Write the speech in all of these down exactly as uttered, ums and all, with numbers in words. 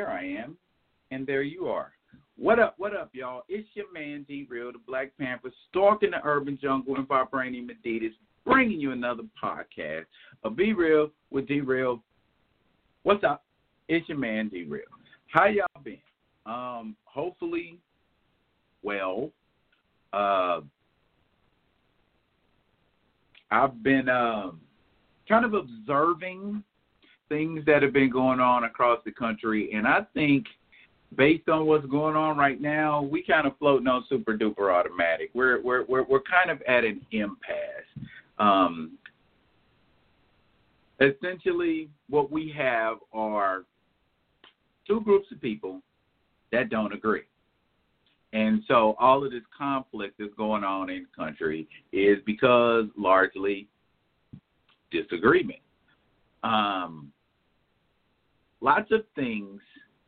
there I am, and there you are. What up, what up, y'all? It's your man, D-Real, the Black Panther, stalking the urban jungle and vibrating Adidas, bringing you another podcast of Be Real with D-Real. What's up? It's your man, D-Real. How y'all been? Um, hopefully, well, uh, I've been um, kind of observing things that have been going on across the country, and I think based on what's going on right now, we kind of floating on super duper automatic. We're we're we're we're kind of at an impasse. Um, essentially, what we have are two groups of people that don't agree. And so all of this conflict that's going on in the country is because largely disagreement. Um, lots of things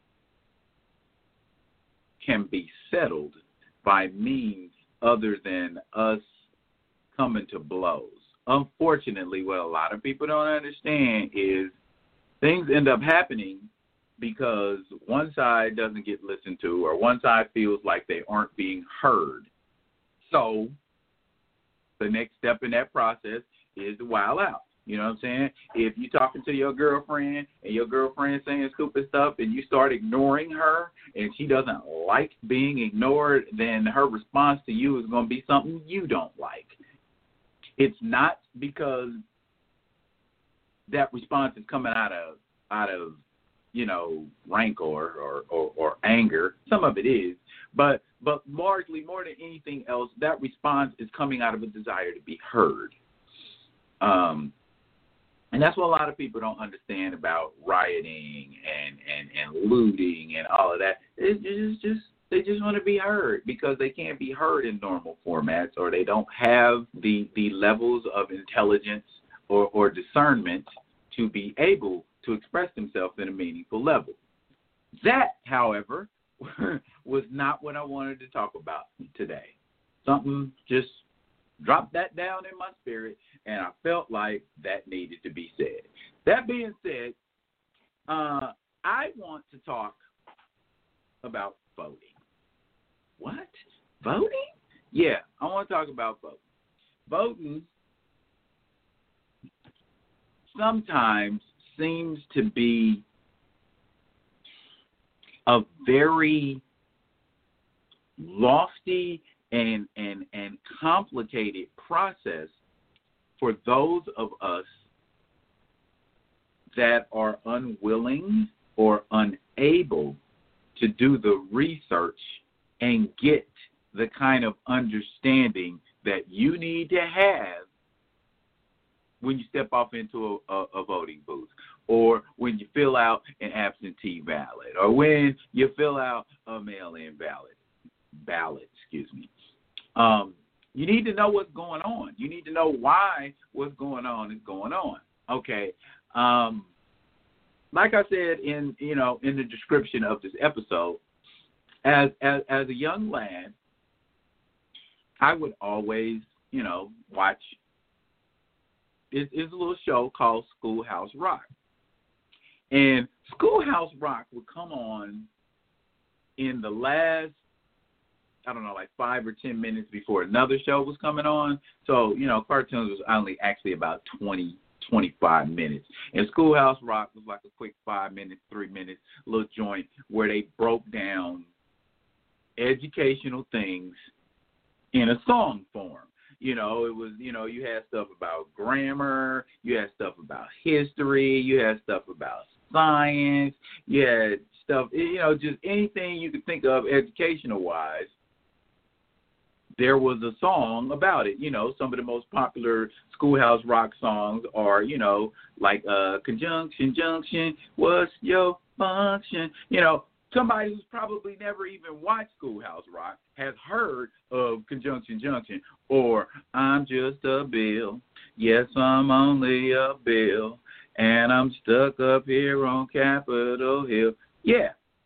can be settled by means other than us coming to blows. Unfortunately, what a lot of people don't understand is things end up happening because one side doesn't get listened to or one side feels like they aren't being heard. So the next step in that process is to wild out. You know what I'm saying? If you're talking to your girlfriend and your girlfriend saying stupid stuff and you start ignoring her and she doesn't like being ignored, then her response to you is going to be something you don't like. It's not because that response is coming out of, out of you know, rancor or, or, or anger. Some of it is. But, but largely, more than anything else, that response is coming out of a desire to be heard. Um And that's what a lot of people don't understand about rioting and, and, and looting and all of that. It's just, just they just want to be heard because they can't be heard in normal formats or they don't have the, the levels of intelligence or, or discernment to be able to express themselves in a meaningful level. That, however, was not what I wanted to talk about today. Something just dropped that down in my spirit, and I felt like that needed to be said. That being said, uh, I want to talk about voting. What? Voting? Yeah, I want to talk about voting. Voting sometimes seems to be a very lofty and, and, and complicated process for those of us that are unwilling or unable to do the research and get the kind of understanding that you need to have when you step off into a, a, a voting booth, or when you fill out an absentee ballot, or when you fill out a mail-in ballot, ballot, excuse me. Um, you need to know what's going on. You need to know why what's going on is going on. Okay. Um, like I said in you know in the description of this episode, as as as a young lad, I would always you know watch. It, it's a little show called Schoolhouse Rock, and Schoolhouse Rock would come on in the last, I don't know, like five or ten minutes before another show was coming on. So, you know, cartoons was only actually about twenty, twenty-five minutes. And Schoolhouse Rock was like a quick five minutes, three minutes little joint where they broke down educational things in a song form. You know, it was, you know, you had stuff about grammar, you had stuff about history, you had stuff about science, you had stuff, you know, just anything you could think of educational-wise. There was a song about it. You know, some of the most popular Schoolhouse Rock songs are, you know, like uh, Conjunction, Junction, what's your function? You know, somebody who's probably never even watched Schoolhouse Rock has heard of Conjunction, Junction, or I'm just a bill. Yes, I'm only a bill, and I'm stuck up here on Capitol Hill. Yeah.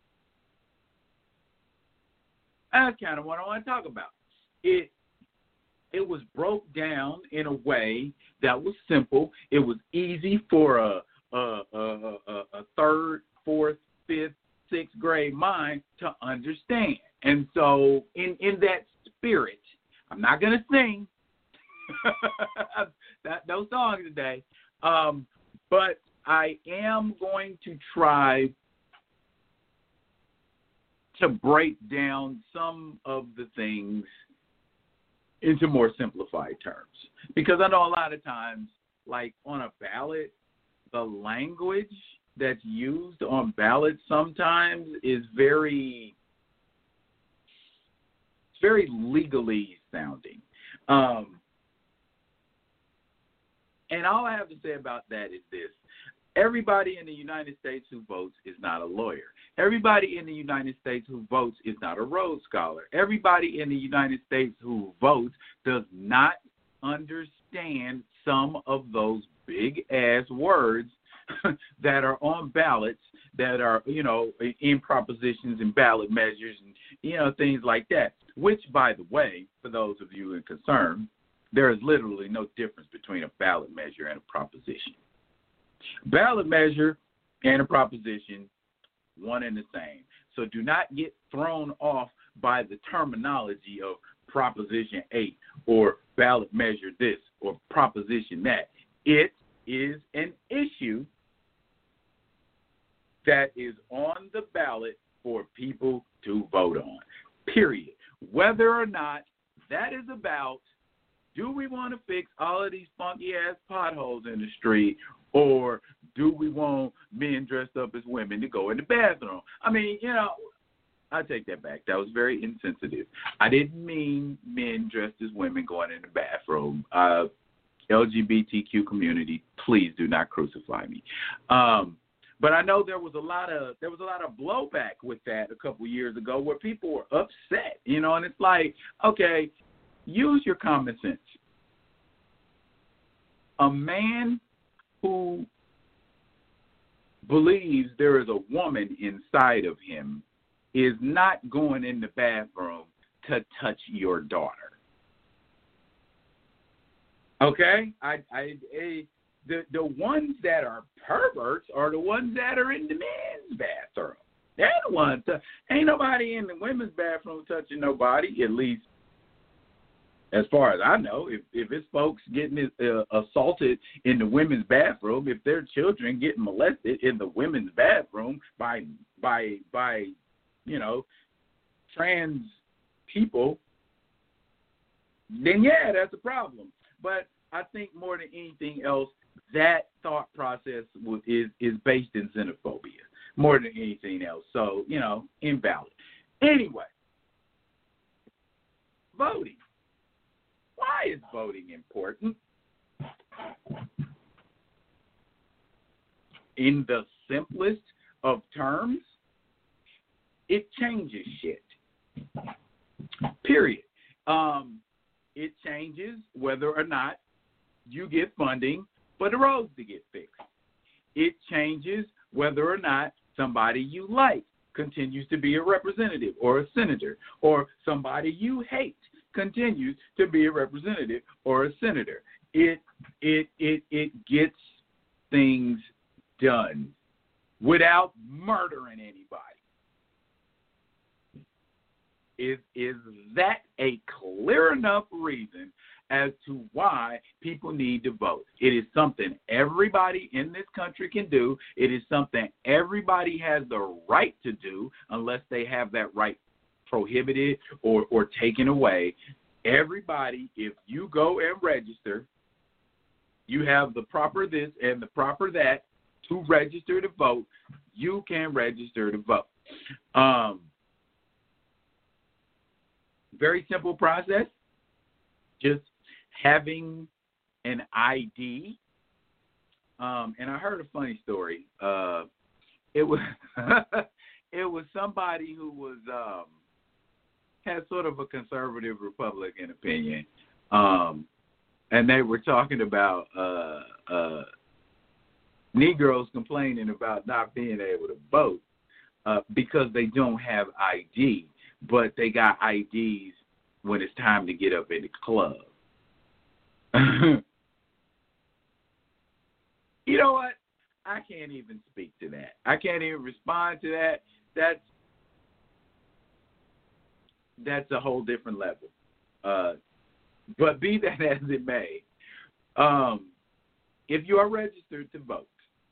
That's kind of what I want to talk about. It it was broke down in a way that was simple. It was easy for a a, a, a, a third, fourth, fifth, sixth grade mind to understand. And so in, in that spirit, I'm not going to sing that, those songs today, um, but I am going to try to break down some of the things into more simplified terms. Because I know a lot of times, like on a ballot, the language that's used on ballots sometimes is very, it's very legally sounding. Um, and all I have to say about that is this. Everybody in the United States who votes is not a lawyer. Everybody in the United States who votes is not a Rhodes Scholar. Everybody in the United States who votes does not understand some of those big-ass words that are on ballots that are, you know, in propositions and ballot measures and, you know, things like that, which, by the way, for those of you in concern, there is literally no difference between a ballot measure and a proposition. Ballot measure and a proposition, one and the same. So do not get thrown off by the terminology of Proposition eight or ballot measure this or proposition that. It is an issue that is on the ballot for people to vote on, period. Whether or not that is about, do we want to fix all of these funky-ass potholes in the street, or do we want men dressed up as women to go in the bathroom? I mean, you know, I take that back. That was very insensitive. I didn't mean men dressed as women going in the bathroom. Uh, L G B T Q community, please do not crucify me. Um, but I know there was a lot of there was a lot of blowback with that a couple years ago, where people were upset, you know, and it's like, okay, use your common sense. A man who believes there is a woman inside of him is not going in the bathroom to touch your daughter. Okay? I, I, I the the ones that are perverts are the ones that are in the men's bathroom. They're the ones. To, ain't nobody in the women's bathroom touching nobody, at least as far as I know. If if it's folks getting uh, assaulted in the women's bathroom, if their children getting molested in the women's bathroom by by by you know trans people, then yeah, that's a problem. But I think more than anything else, that thought process is is based in xenophobia more than anything else. So, you know, invalid. Anyway, voting. Why is voting important? In the simplest of terms, it changes shit. Period. Um, it changes whether or not you get funding for the roads to get fixed. It changes whether or not somebody you like continues to be a representative or a senator, or somebody you hate continues to be a representative or a senator. It it it it gets things done without murdering anybody. Is is that a clear enough reason as to why people need to vote? It is something everybody in this country can do. It is something everybody has the right to do unless they have that right prohibited or, or taken away. Everybody, if you go and register, you have the proper this and the proper that to register to vote. You can register to vote. Um, very simple process. Just having an I D. Um, and I heard a funny story. Uh, it was it was somebody who was um, had sort of a conservative Republican opinion, um, and they were talking about uh, uh, Negroes complaining about not being able to vote uh, because they don't have I D, but they got I Ds when it's time to get up in the club. You know what? I can't even speak to that. I can't even respond to that that's that's a whole different level. Uh, but be that as it may, um, if you are registered to vote,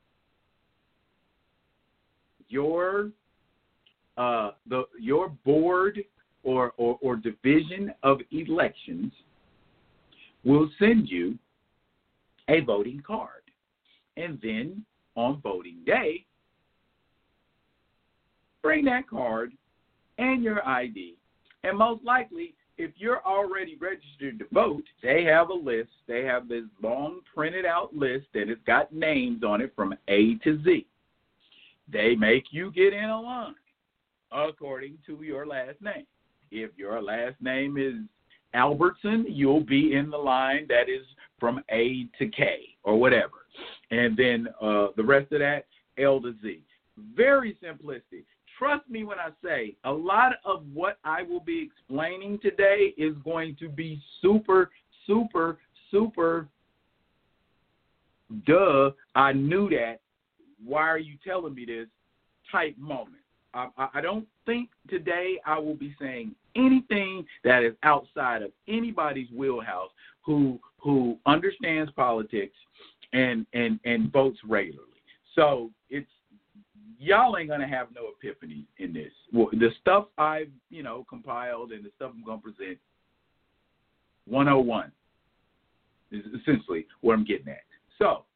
your uh, the your board or, or, or division of elections will send you a voting card. And then on voting day, bring that card and your I D. And most likely, if you're already registered to vote, they have a list. They have this long printed out list that has got names on it from A to Z. They make you get in a line according to your last name. If your last name is Albertson, you'll be in the line that is from A to K or whatever. And then uh, the rest of that, L to Z. Very simplistic. Trust me when I say a lot of what I will be explaining today is going to be super, super, super, duh, I knew that. Why are you telling me this type moment? I, I don't think today I will be saying anything that is outside of anybody's wheelhouse who who understands politics and, and, and votes regularly. So it's y'all ain't gonna have no epiphany in this. Well, the stuff I've you know compiled and the stuff I'm gonna present, one oh one is essentially what I'm getting at. So,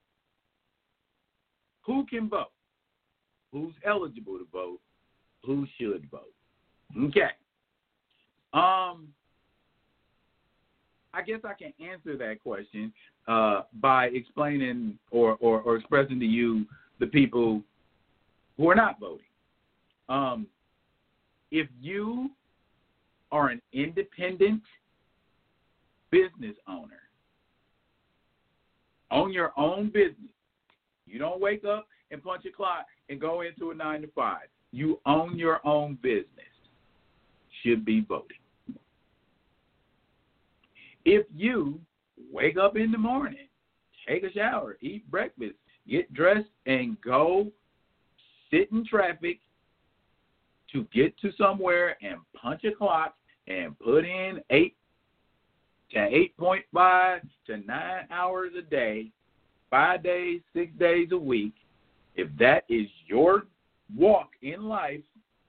who can vote? Who's eligible to vote? Who should vote? Okay. Um, I guess I can answer that question uh, by explaining or, or, or expressing to you the people who are not voting. Um, if you are an independent business owner, own your own business, you don't wake up and punch a clock and go into a nine to five. You own your own business, should be voting. If you wake up in the morning, take a shower, eat breakfast, get dressed, and go sit in traffic to get to somewhere and punch a clock and put in eight to eight point five to nine hours a day, five days, six days a week, if that is your walk in life,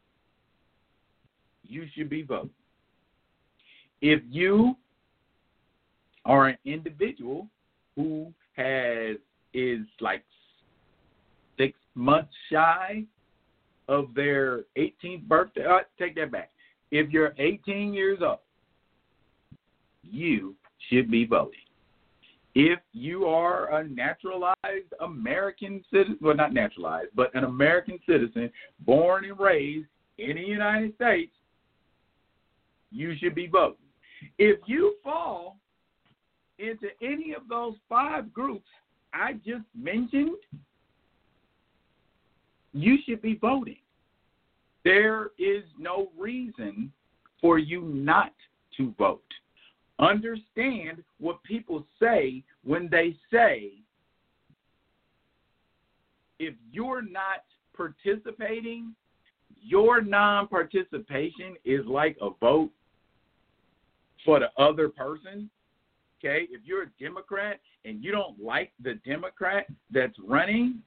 you should be voting. If you are an individual who has is like six months shy of their eighteenth birthday, uh, take that back. If you're eighteen years old, you should be voting. If you are a naturalized American citizen, well, not naturalized, but an American citizen born and raised in the United States, you should be voting. If you fall into any of those five groups I just mentioned, you should be voting. There is no reason for you not to vote. Understand what people say when they say, if you're not participating, your non-participation is like a vote for the other person. Okay? If you're a Democrat and you don't like the Democrat that's running,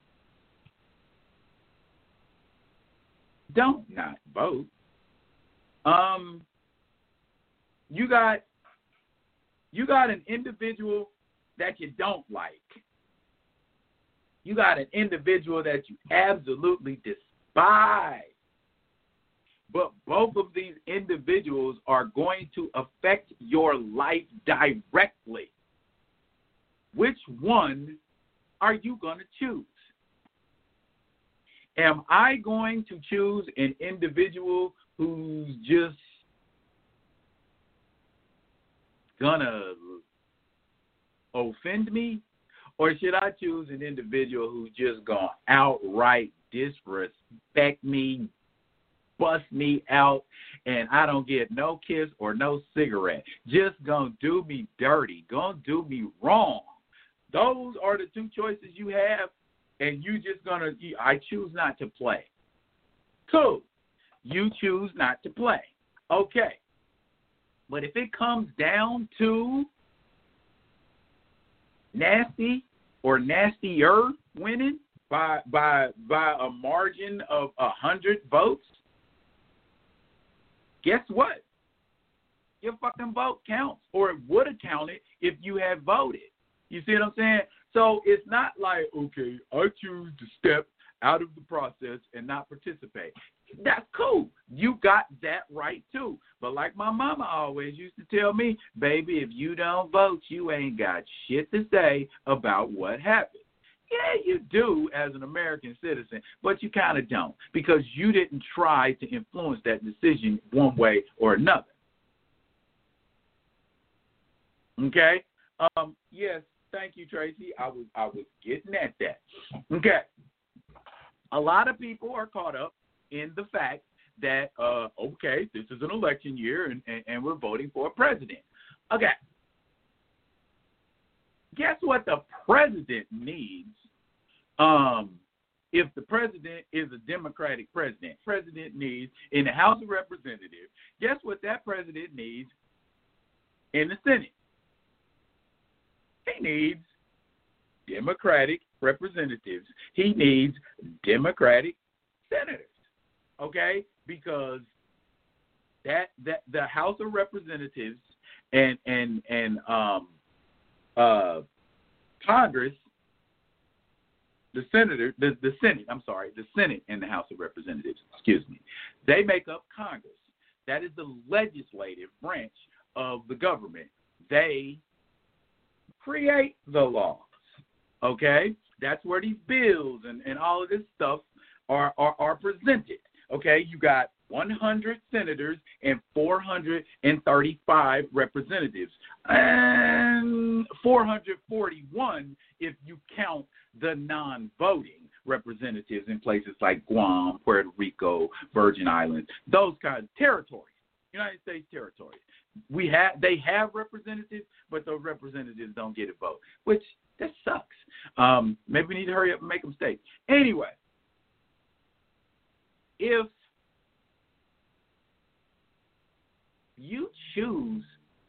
don't not vote. Um, you got you got an individual that you don't like. You got an individual that you absolutely despise. But both of these individuals are going to affect your life directly. Which one are you going to choose? Am I going to choose an individual who's just gonna offend me? Or should I choose an individual who's just gonna outright disrespect me, bust me out, and I don't get no kiss or no cigarette? Just gonna do me dirty, gonna do me wrong. Those are the two choices you have, and you just gonna, I choose not to play. Cool. you choose not to play. Okay. But if it comes down to nasty or nastier winning by by by a margin of a hundred votes, guess what? Your fucking vote counts, or it would have counted if you had voted. You see what I'm saying? So it's not like, okay, I choose to step out of the process and not participate. That's cool. You got that right too. But like my mama always used to tell me, baby, if you don't vote, you ain't got shit to say about what happened. Yeah, you do as an American citizen, but you kind of don't, because you didn't try to influence that decision one way or another. Okay? Um, yes, thank you, Tracy. I was I was getting at that. Okay. A lot of people are caught up in the fact that, uh, okay, this is an election year and, and, and we're voting for a president. Okay. Guess what the president needs? Um, if the president is a Democratic president, president needs in the House of Representatives, guess what that president needs in the Senate? He needs Democratic representatives. He needs Democratic senators. Okay? Because that that the House of Representatives and and and um uh Congress, the senator, the, the Senate, I'm sorry, the Senate and the House of Representatives, excuse me, they make up Congress. That is the legislative branch of the government. They create the laws, okay? That's where these bills and, and all of this stuff are, are, are presented, okay? You got one hundred senators and four hundred thirty-five representatives, and four hundred forty-one if you count the non-voting representatives in places like Guam, Puerto Rico, Virgin Islands, those kinds of territories, United States territories. We have they have representatives, but those representatives don't get a vote, which that sucks. Um, maybe we need to hurry up and make a mistake. Anyway, if you choose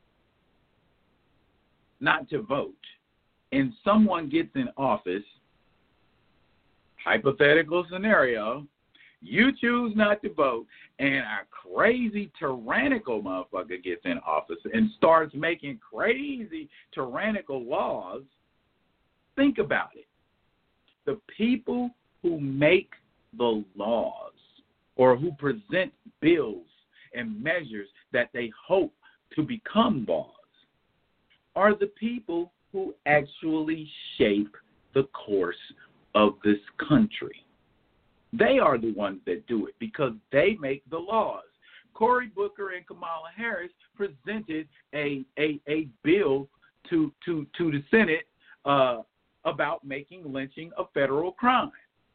not to vote and someone gets in office, hypothetical scenario, you choose not to vote, and a crazy, tyrannical motherfucker gets in office and starts making crazy, tyrannical laws, think about it. The people who make the laws or who present bills and measures that they hope to become laws are the people who actually shape the course of this country. They are the ones that do it because they make the laws. Cory Booker and Kamala Harris presented a a, a bill to, to, to the Senate uh, about making lynching a federal crime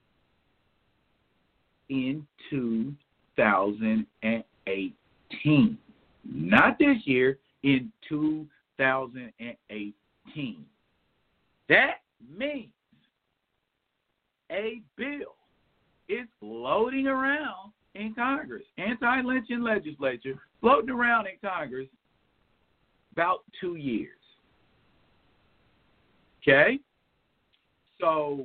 in two thousand eighteen. Not this year, in two thousand eighteen. That means a bill is floating around in Congress, anti-lynching legislature, floating around in Congress about two years. Okay? So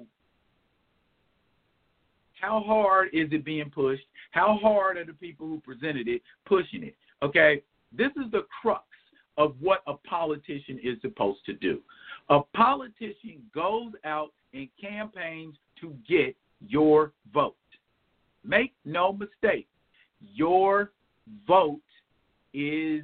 how hard is it being pushed? How hard are the people who presented it pushing it? Okay? This is the crux of what a politician is supposed to do. A politician goes out and campaigns to get your vote. Make no mistake, your vote is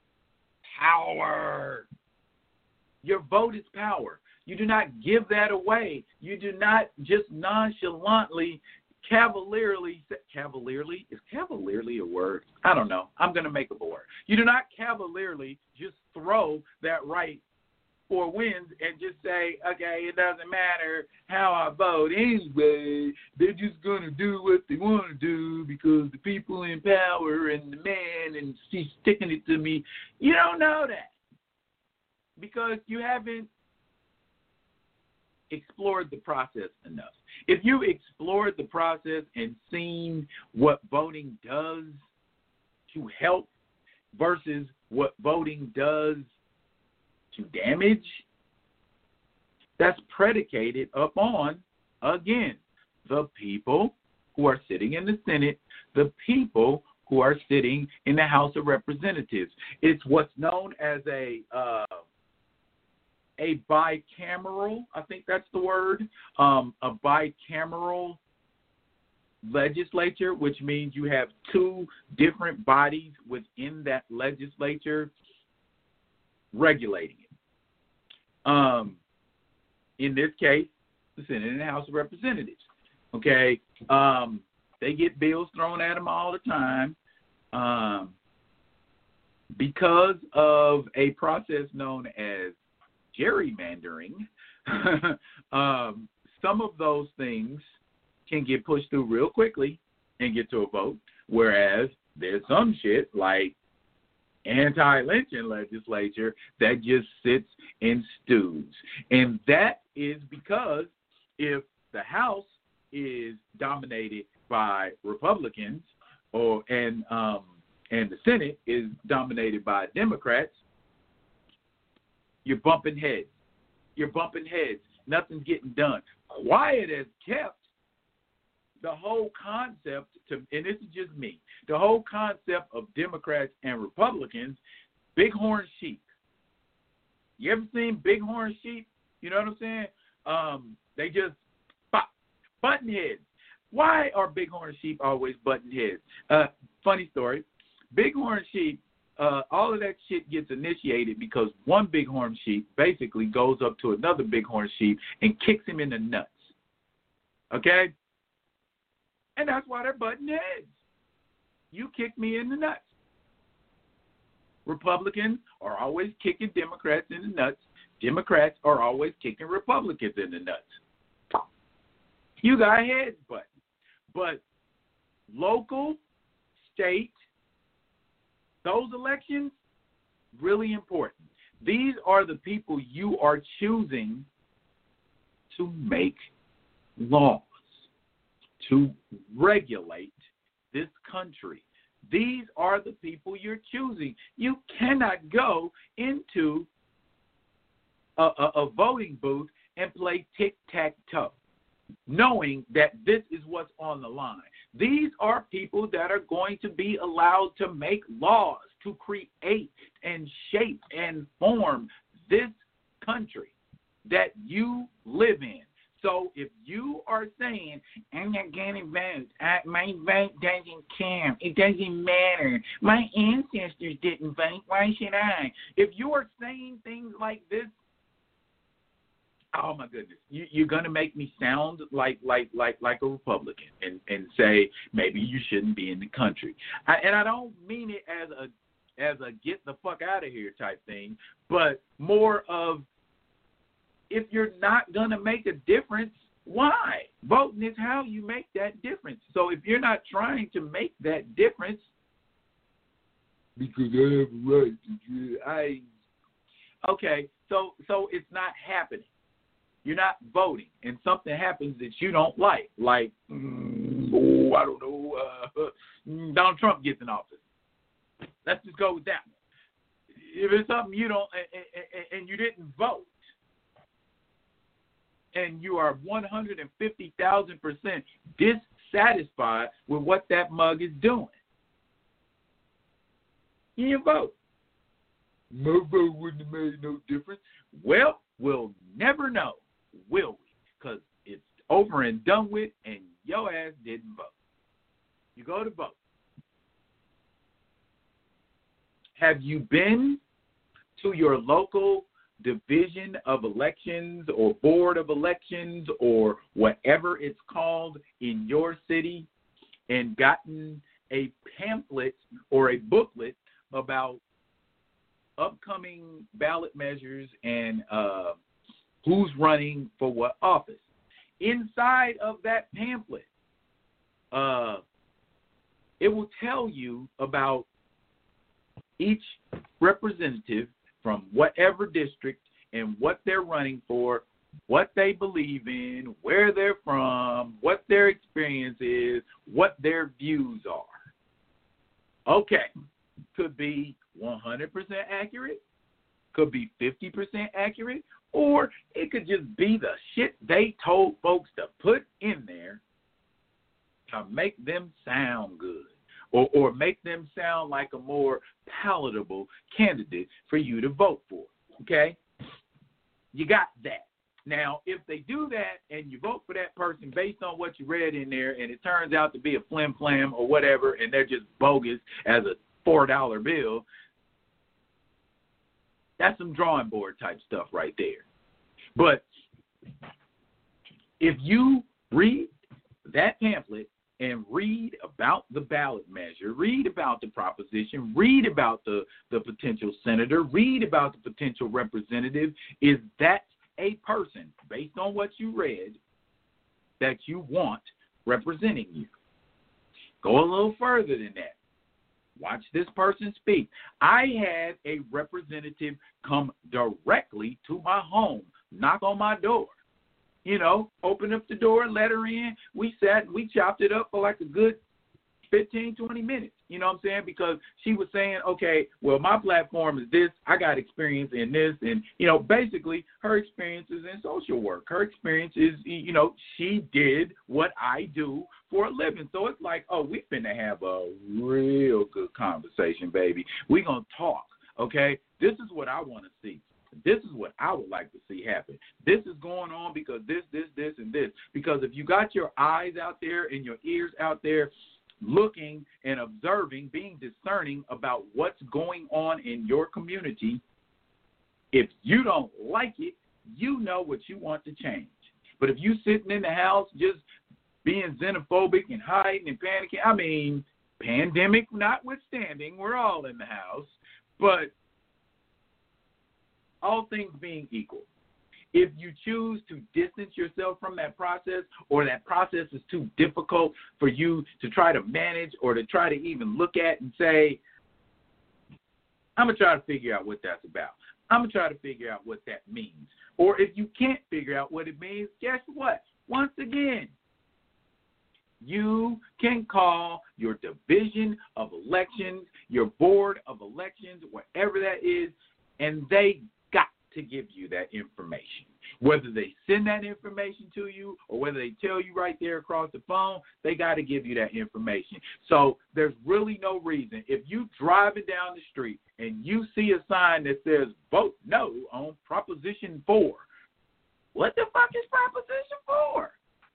power. Your vote is power. You do not give that away. You do not just nonchalantly, cavalierly, cavalierly, is cavalierly a word? I don't know. I'm going to make up a word. You do not cavalierly just throw that right for wins and just say, okay, it doesn't matter how I vote anyway. They're just going to do what they want to do because the people in power and the man and she's sticking it to me. You don't know that because you haven't explored the process enough. If you explored the process and seen what voting does to help versus what voting does to damage, that's predicated upon, again, the people who are sitting in the Senate, the people who are sitting in the House of Representatives. It's what's known as a uh, a bicameral, I think that's the word, um, a bicameral legislature, which means you have two different bodies within that legislature regulating it. Um, in this case, the Senate and the House of Representatives. Okay, um, they get bills thrown at them all the time um, because of a process known as gerrymandering. um, some of those things can get pushed through real quickly and get to a vote, whereas there's some shit like anti-lynching legislature that just sits and stews. And that is because if the House is dominated by Republicans, or and um, and the Senate is dominated by Democrats, you're bumping heads. You're bumping heads. Nothing's getting done. Quiet as kept. The whole concept, to, and this is just me, the whole concept of Democrats and Republicans, bighorn sheep. You ever seen bighorn sheep? You know what I'm saying? Um, they just pop, button heads. Why are bighorn sheep always button heads? Uh, funny story. Bighorn sheep, uh, all of that shit gets initiated because one bighorn sheep basically goes up to another bighorn sheep and kicks him in the nuts. Okay? And that's why they're butting heads. You kick me in the nuts. Republicans are always kicking Democrats in the nuts. Democrats are always kicking Republicans in the nuts. You got heads button. But local, state, those elections, really important. These are the people you are choosing to make laws, to regulate this country. These are the people you're choosing. You cannot go into a, a, a voting booth and play tic-tac-toe, knowing that this is what's on the line. These are people that are going to be allowed to make laws, to create and shape and form this country that you live in. So if you are saying, I'm not going to vote, I, my vote doesn't count, it doesn't matter, my ancestors didn't vote, why should I? If you are saying things like this, oh my goodness, you, you're going to make me sound like like like like a Republican and, and say maybe you shouldn't be in the country. I, and I don't mean it as a as a get the fuck out of here type thing, but more of, if you're not going to make a difference, why? Voting is how you make that difference. So if you're not trying to make that difference, because I have a right to, I, okay, so so it's not happening. You're not voting, and something happens that you don't like, like, mm, oh, I don't know, uh, Donald Trump gets in office. Let's just go with that one. If it's something you don't, and, and, and you didn't vote, and you are one hundred fifty thousand percent dissatisfied with what that mug is doing, you didn't vote. My vote wouldn't have made no difference. Well, we'll never know, will we? Because it's over and done with, and your ass didn't vote. You go to vote. Have you been to your local division of elections or board of elections or whatever it's called in your city and gotten a pamphlet or a booklet about upcoming ballot measures and uh, who's running for what office? Inside of that pamphlet, uh, it will tell you about each representative from whatever district and what they're running for, what they believe in, where they're from, what their experience is, what their views are. Okay, could be one hundred percent accurate, could be fifty percent accurate, or it could just be the shit they told folks to put in there to make them sound good, or, or make them sound like a more palatable candidate for you to vote for, okay? You got that. Now, if they do that and you vote for that person based on what you read in there and it turns out to be a flim-flam or whatever and they're just bogus as a four dollar bill, that's some drawing board type stuff right there. But if you read that pamphlet and read about the ballot measure, read about the proposition, read about the, the potential senator, read about the potential representative, is that a person, based on what you read, that you want representing you? Go a little further than that. Watch this person speak. I had a representative come directly to my home, knock on my door. You know, open up the door, let her in. We sat and we chopped it up for like a good fifteen, twenty minutes. You know what I'm saying? Because she was saying, okay, well, my platform is this. I got experience in this. And, you know, basically her experience is in social work. Her experience is, you know, she did what I do for a living. So it's like, oh, we finna have a real good conversation, baby. We gonna talk, okay? This is what I want to see. This is what I would like to see happen. This is going on because this, this, this, and this. Because if you got your eyes out there and your ears out there looking and observing, being discerning about what's going on in your community, if you don't like it, you know what you want to change. But if you sitting in the house just being xenophobic and hiding and panicking, I mean, pandemic notwithstanding, we're all in the house, but all things being equal, if you choose to distance yourself from that process, or that process is too difficult for you to try to manage or to try to even look at and say, I'm going to try to figure out what that's about. I'm going to try to figure out what that means. Or if you can't figure out what it means, guess what? Once again, you can call your division of elections, your board of elections, whatever that is, and they got to give you that information. Whether they send that information to you or whether they tell you right there across the phone, they got to give you that information. So there's really no reason. If you driving down the street and you see a sign that says vote no on Proposition four, what the fuck is Proposition four?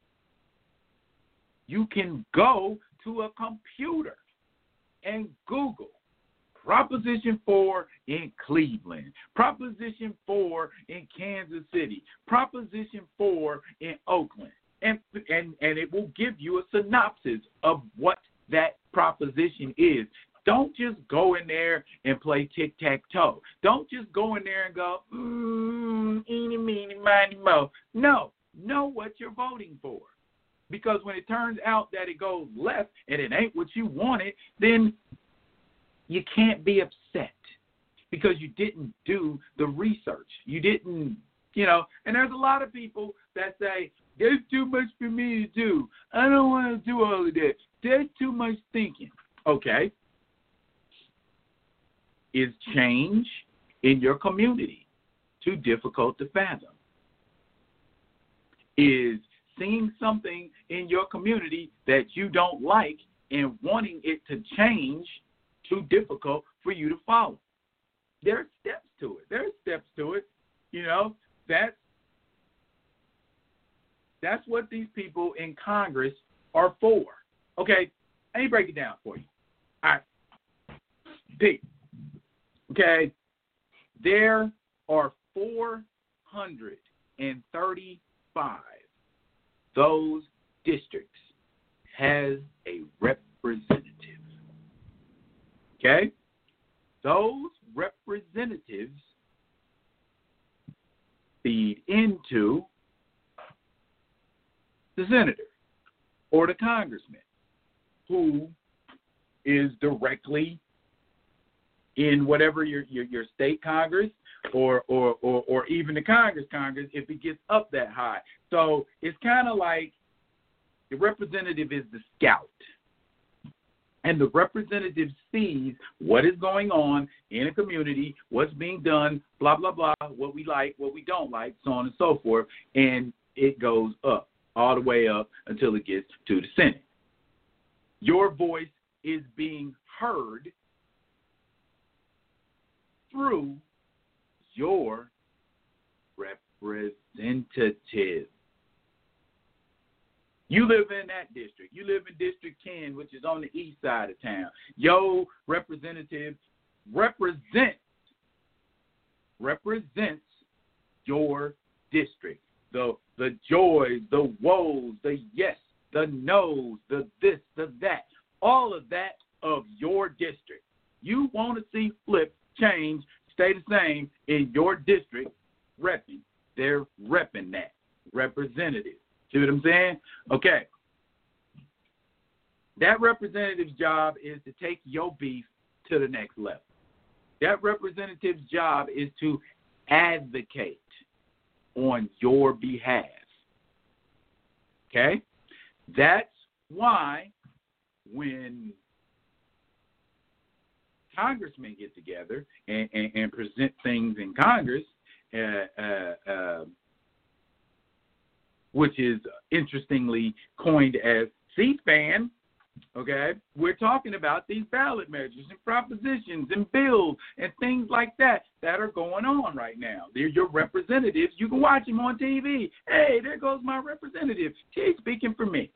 You can go to a computer and Google Proposition four in Cleveland, Proposition four in Kansas City, Proposition four in Oakland, and, and, and it will give you a synopsis of what that proposition is. Don't just go in there and play tic-tac-toe. Don't just go in there and go, mmm, eeny, meeny, miny, mo. No, know what you're voting for. Because when it turns out that it goes left and it ain't what you wanted, then you can't be upset because you didn't do the research. You didn't, you know, and there's a lot of people that say, there's too much for me to do. I don't want to do all of that. There's too much thinking. Okay. Is change in your community too difficult to fathom? Is seeing something in your community that you don't like and wanting it to change too difficult for you to follow? There are steps to it. There are steps to it. You know, that's, that's what these people in Congress are for. Okay, let me break it down for you. All right. Pete. Okay, there are four hundred thirty-five. Those districts has a representative. Okay? Those representatives feed into the senator or the congressman who is directly in whatever your, your, your state Congress or, or, or, or even the Congress Congress if it gets up that high. So it's kind of like the representative is the scout. And the representative sees what is going on in a community, what's being done, blah, blah, blah, what we like, what we don't like, so on and so forth. And it goes up, all the way up until it gets to the Senate. Your voice is being heard through your representative. You live in that district. You live in District ten, which is on the east side of town. Your representative represents represents your district. The the joys, the woes, the yes, the no's, the this, the that, all of that of your district. You want to see flip, change, stay the same in your district repping. They're repping that representative. See what I'm saying? Okay. That representative's job is to take your beef to the next level. That representative's job is to advocate on your behalf. Okay? That's why when congressmen get together and, and, and present things in Congress, uh, uh, uh, which is interestingly coined as C-SPAN, okay, we're talking about these ballot measures and propositions and bills and things like that that are going on right now. They're your representatives. You can watch them on T V. Hey, there goes my representative. She's speaking for me.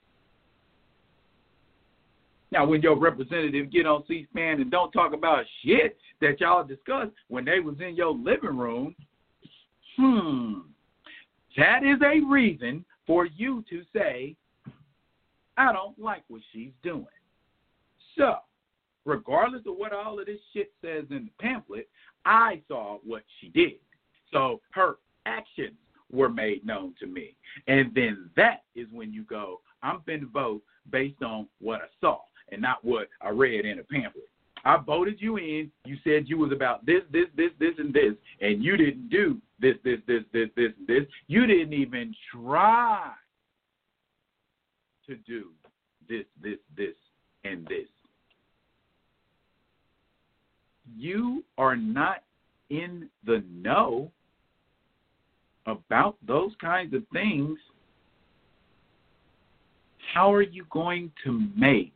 Now, when your representative get on C-SPAN and don't talk about shit that y'all discussed when they was in your living room, hmm, that is a reason for you to say, I don't like what she's doing. So, regardless of what all of this shit says in the pamphlet, I saw what she did. So, her actions were made known to me. And then that is when you go, I'm finna vote based on what I saw and not what I read in a pamphlet. I voted you in. You said you was about this, this, this, this, and this, and you didn't do this, this, this, this, this, and this. You didn't even try to do this, this, this, and this. You are not in the know about those kinds of things. How are you going to make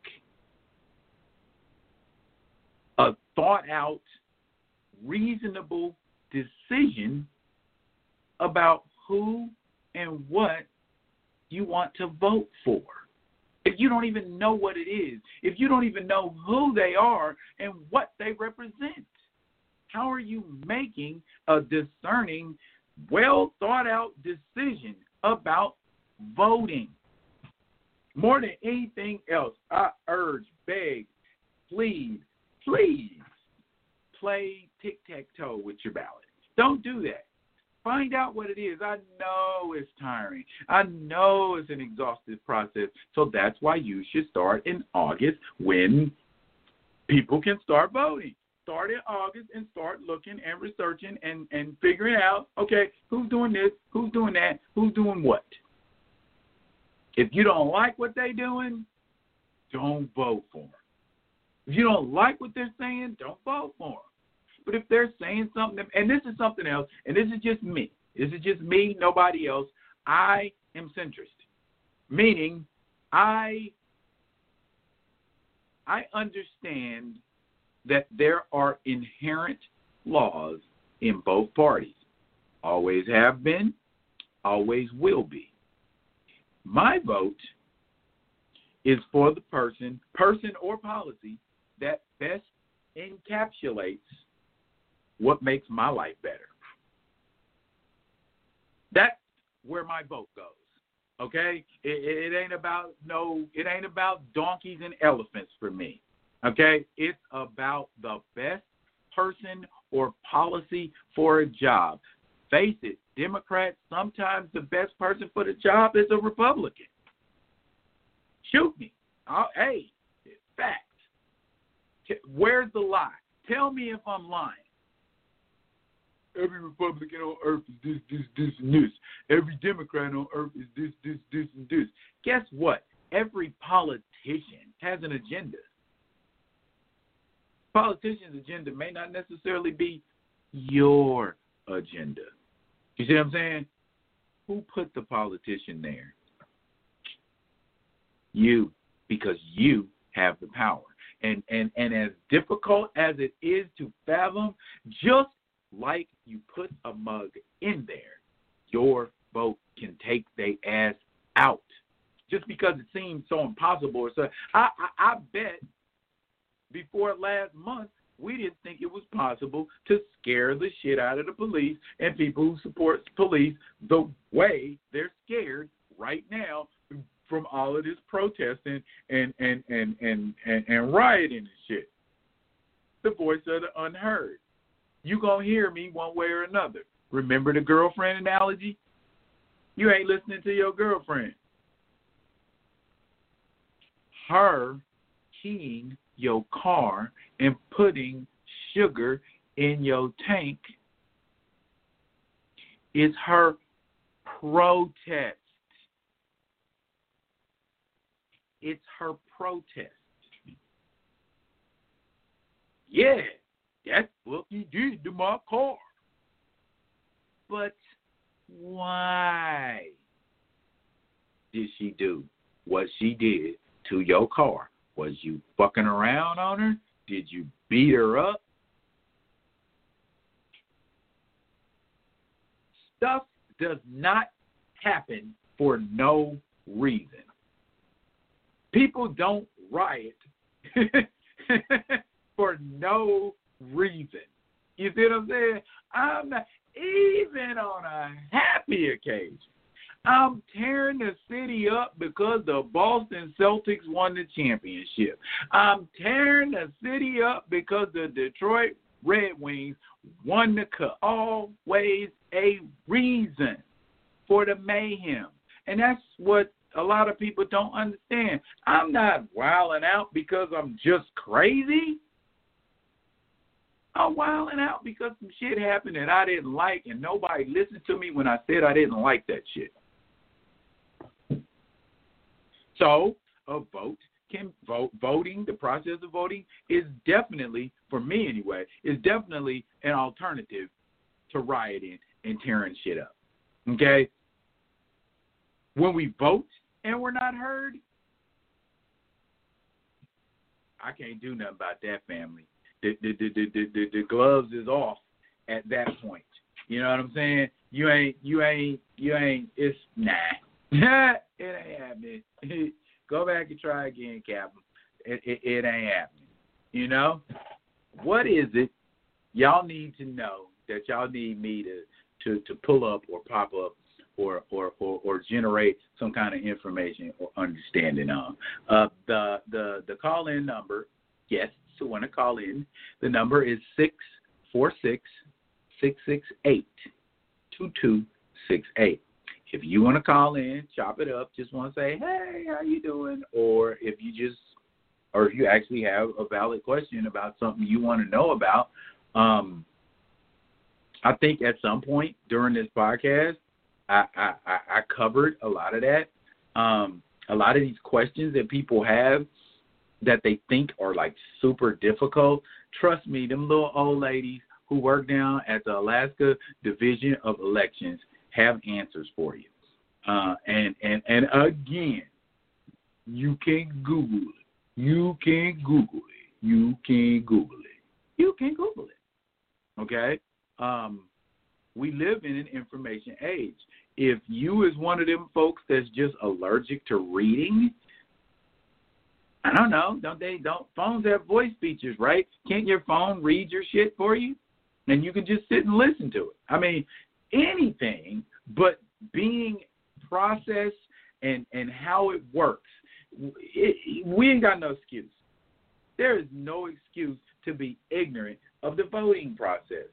a thought-out, reasonable decision about who and what you want to vote for? If you don't even know what it is, if you don't even know who they are and what they represent, how are you making a discerning, well-thought-out decision about voting? More than anything else, I urge, beg, plead, please play tic-tac-toe with your ballot. Don't do that. Find out what it is. I know it's tiring. I know it's an exhaustive process. So that's why you should start in August when people can start voting. Start in August and start looking and researching and, and figuring out, okay, who's doing this, who's doing that, who's doing what. If you don't like what they're doing, don't vote for them. If you don't like what they're saying, don't vote for them. But if they're saying something, and this is something else, and this is just me. This is just me, nobody else. I am centrist, meaning I I understand that there are inherent laws in both parties. Always have been, always will be. My vote is for the person, person or policy that best encapsulates what makes my life better. That's where my vote goes. Okay? It, it ain't about no, it ain't about donkeys and elephants for me. Okay? It's about the best person or policy for a job. Face it, Democrats, sometimes the best person for the job is a Republican. Shoot me. I'll, hey, it's fact. Where's the lie? Tell me if I'm lying. Every Republican on earth is this, this, this, and this. Every Democrat on earth is this, this, this, and this. Guess what? Every politician has an agenda. Politician's agenda may not necessarily be your agenda. You see what I'm saying? Who put the politician there? You, because you have the power. And, and, and as difficult as it is to fathom, just like you put a mug in there, your vote can take their ass out. Just because it seems so impossible. Or so, I, I, I bet before last month, we didn't think it was possible to scare the shit out of the police and people who support police the way they're scared right now from all of this protesting and, and, and, and, and, and rioting and shit. The voice of the unheard. You gonna hear me one way or another. Remember the girlfriend analogy? You ain't listening to your girlfriend. Her keying your car and putting sugar in your tank is her protest. It's her protest. Yeah, that's what you did to my car. But why did she do what she did to your car? Was you fucking around on her? Did you beat her up? Stuff does not happen for no reason. People don't riot for no reason. You see what I'm saying? I'm not, even on a happy occasion, I'm tearing the city up because the Boston Celtics won the championship. I'm tearing the city up because the Detroit Red Wings won the cup. Always a reason for the mayhem. And that's what a lot of people don't understand. I'm not wilding out because I'm just crazy. I'm wilding out because some shit happened that I didn't like, and nobody listened to me when I said I didn't like that shit. So a vote can vote. Voting, the process of voting is definitely, for me anyway, is definitely an alternative to rioting and tearing shit up. Okay? When we vote and we're not heard, I can't do nothing about that, family. The, the, the, the, the, the gloves is off at that point. You know what I'm saying? You ain't, you ain't, you ain't, it's, nah. It ain't happening. Go back and try again, Captain. It, it, it ain't happening. You know? What is it y'all need to know that y'all need me to, to, to pull up or pop up or, or, or, or generate some kind of information or understanding on? Uh, the, the, the call-in number, yes, who want to call in, the number is six four six, six six eight, two two six eight. If you want to call in, chop it up, just want to say, hey, how you doing? Or if you just, or if you actually have a valid question about something you want to know about, um, I think at some point during this podcast, I, I, I covered a lot of that. Um, a lot of these questions that people have that they think are like super difficult, trust me, them little old ladies who work down at the Alaska Division of Elections have answers for you. Uh, and, and, and again, you can Google it. You can Google it. You can Google it. You can Google it. Okay? Um, we live in an information age. If you is one of them folks that's just allergic to reading, I don't know. Don't they? Don't phones have voice features, right? Can't your phone read your shit for you? And you can just sit and listen to it. I mean, anything but being processed and, and how it works. It, we ain't got no excuse. There is no excuse to be ignorant of the voting process.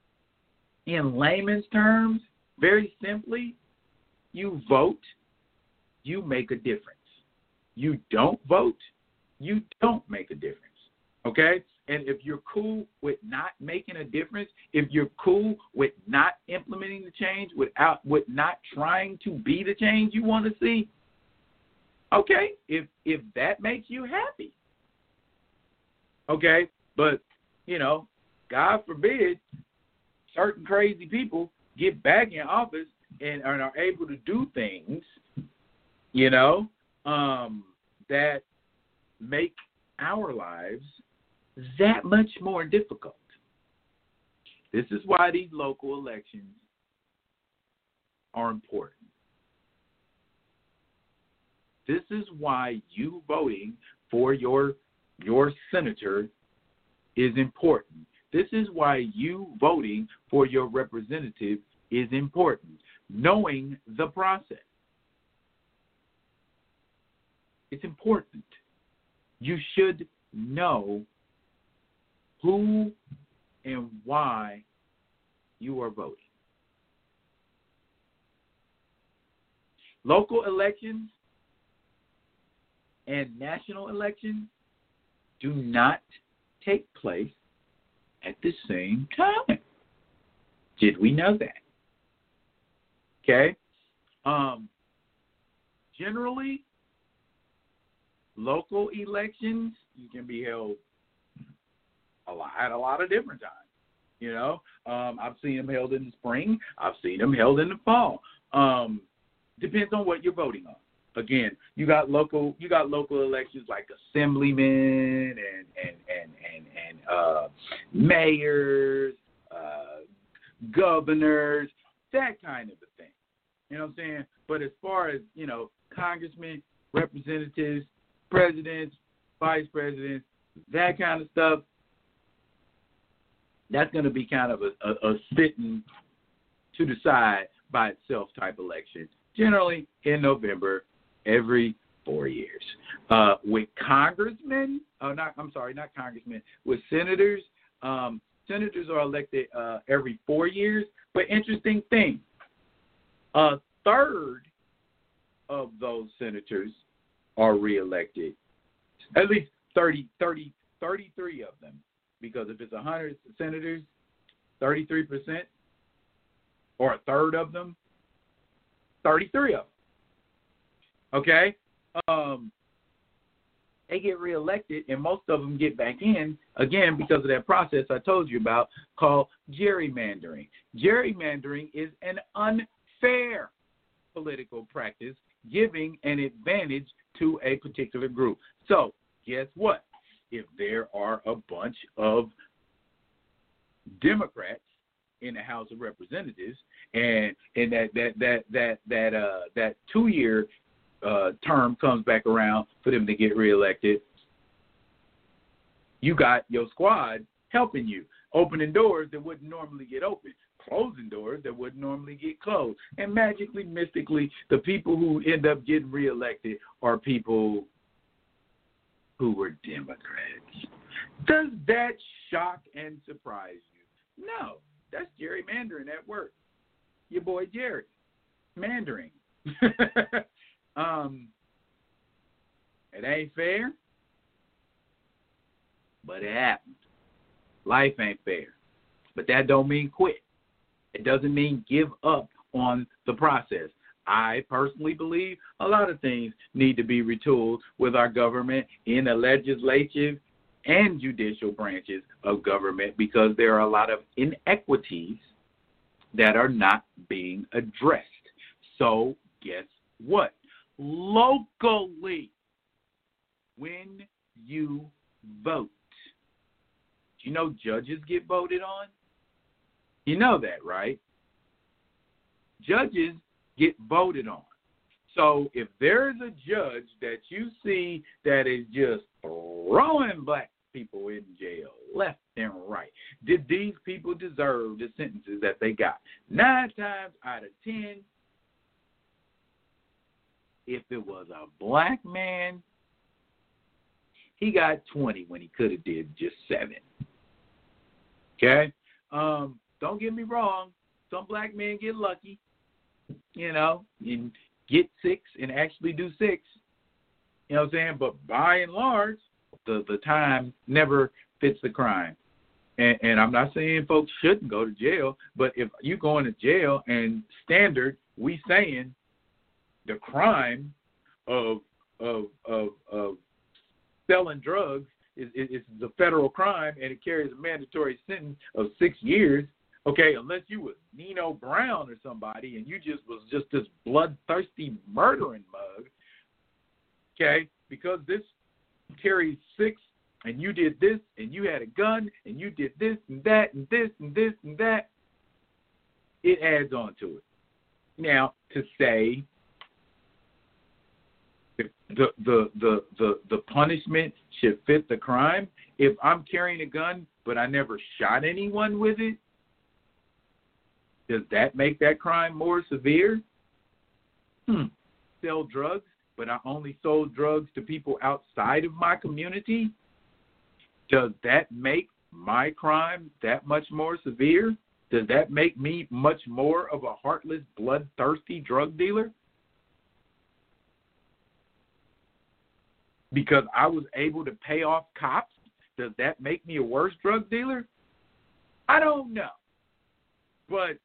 In layman's terms, very simply, you vote, you make a difference. You don't vote, you don't make a difference, okay? And if you're cool with not making a difference, if you're cool with not implementing the change, without with not trying to be the change you want to see, okay, if if that makes you happy, okay, but, you know, God forbid certain crazy people get back in office and are able to do things, you know, um, that make our lives that much more difficult. This is why these local elections are important. This is why you voting for your your senator is important. This is why you voting for your representative is important. Knowing the process. It's important. You should know who and why you are voting. Local elections and national elections do not take place at the same time. Did we know that? Okay? Um, generally, local elections you can be held a lot at a lot of different times. You know, um, I've seen them held in the spring. I've seen them held in the fall. Um, depends on what you're voting on. Again, you got local you got local elections like assemblymen and and and and, and uh, mayors, uh, governors, that kind of a thing. You know what I'm saying? But as far as, you know, congressmen, representatives, presidents, vice presidents, that kind of stuff, that's going to be kind of a, a, a sitting to the side by itself type election, generally in November every four years. Uh, with congressmen, oh, not I'm sorry, not congressmen, with senators, um, senators are elected uh, every four years. But interesting thing, a third of those senators are reelected, at least thirty, thirty, thirty-three of them. Because if it's one hundred senators, thirty-three percent, or a third of them, thirty-three of them. Okay? Um, they get reelected, and most of them get back in, again, because of that process I told you about called gerrymandering. Gerrymandering is an unfair political practice giving an advantage to a particular group. So, guess what? If there are a bunch of Democrats in the House of Representatives, and and that that that that that uh, that two-year uh, term comes back around for them to get reelected, you got your squad helping you, opening doors that wouldn't normally get opened, closing doors that wouldn't normally get closed, and magically, mystically, the people who end up getting reelected are people who were Democrats. Does that shock and surprise you? No, that's gerrymandering at work. Your boy Jerry, mandering. um, it ain't fair, but it happens. Life ain't fair, but that don't mean quit. It doesn't mean give up on the process. I personally believe a lot of things need to be retooled with our government in the legislative and judicial branches of government because there are a lot of inequities that are not being addressed. So guess what? Locally, when you vote, do you know judges get voted on? You know that, right? Judges get voted on. So if there's a judge that you see that is just throwing black people in jail left and right, did these people deserve the sentences that they got? Nine times out of ten, if it was a black man, he got twenty when he could have did just seven. Okay? Um, don't get me wrong. Some black men get lucky. You know, and get six and actually do six. You know what I'm saying? But by and large, the, the time never fits the crime. And, and I'm not saying folks shouldn't go to jail, but if you go into jail and standard, we saying the crime of of of, of selling drugs is, is, is a federal crime and it carries a mandatory sentence of six years. Okay, unless you was Nino Brown or somebody and you just was just this bloodthirsty murdering mug. Okay, because this carries six and you did this and you had a gun and you did this and that and this and this and that, it adds on to it. Now, to say the the the the the, the punishment should fit the crime, if I'm carrying a gun but I never shot anyone with it, does that make that crime more severe? Hmm. Sell drugs, but I only sold drugs to people outside of my community? Does that make my crime that much more severe? Does that make me much more of a heartless, bloodthirsty drug dealer? Because I was able to pay off cops, does that make me a worse drug dealer? I don't know. But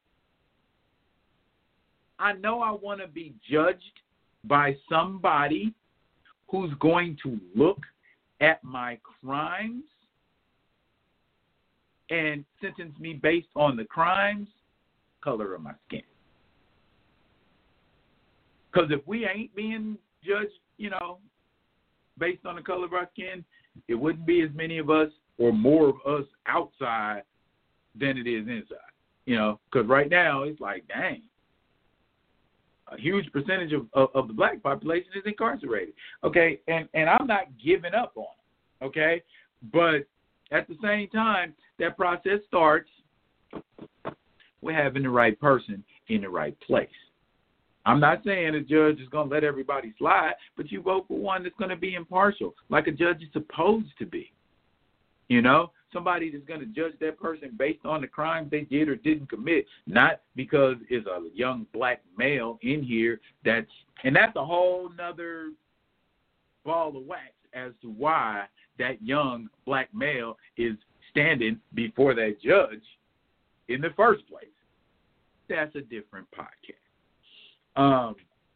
I know I want to be judged by somebody who's going to look at my crimes and sentence me based on the crimes, color of my skin. Because if we ain't being judged, you know, based on the color of our skin, it wouldn't be as many of us or more of us outside than it is inside. You know, because right now it's like, dang, a huge percentage of, of, of the black population is incarcerated. Okay, and, and I'm not giving up on it, okay? But at the same time, that process starts with having the right person in the right place. I'm not saying a judge is going to let everybody slide, but you vote for one that's going to be impartial, like a judge is supposed to be. You know, somebody that's going to judge that person based on the crimes they did or didn't commit, not because it's a young black male in here that's, and that's a whole nother ball of wax as to why that young black male is standing before that judge in the first place. That's a different podcast. Um,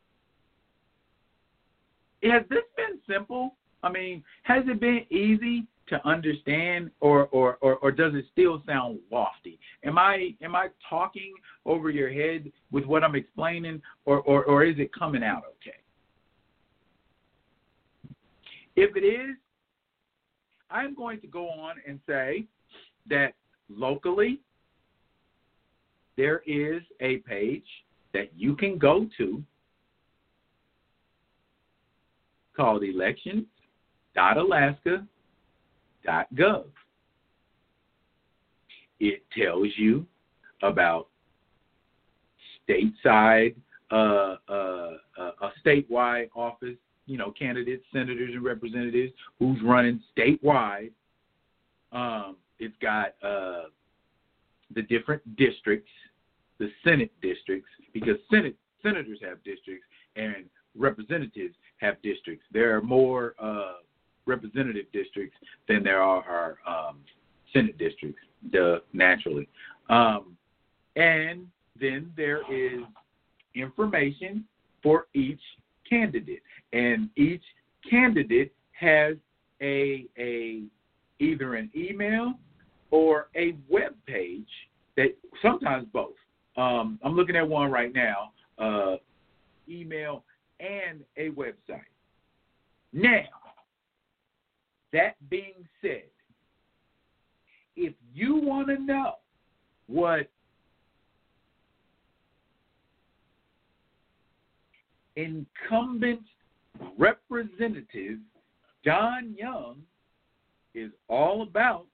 has this been simple? I mean, has it been easy to understand, or, or, or, or does it still sound lofty? Am I am I talking over your head with what I'm explaining, or, or, or is it coming out okay? If it is, I'm going to go on and say that locally there is a page that you can go to called elections dot alaska dot gov. It tells you about stateside, uh, uh, uh, a statewide office, you know, candidates, senators, and representatives, who's running statewide. Um, it's got uh, the different districts, the Senate districts, because Senate senators have districts and representatives have districts. There are more uh, representative districts than there are um, Senate districts, duh, naturally. Um, and then there is information for each candidate, and each candidate has a a either an email or a web page, that sometimes both. Um, I'm looking at one right now, uh, email and a website. Now, that being said, if you want to know what incumbent Representative Don Young is all about,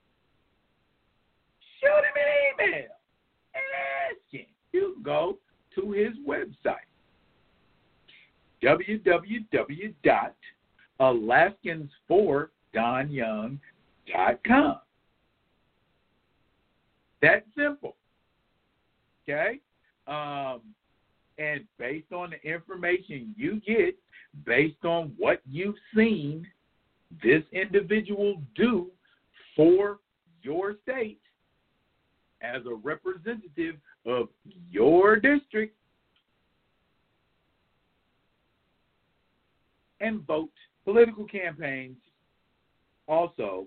shoot him an email and ask him. You go to his website, w w w dot alaskans for don young dot com. That simple. Okay? Um, and based on the information you get, based on what you've seen this individual do for your state as a representative of your district and vote. Political campaigns also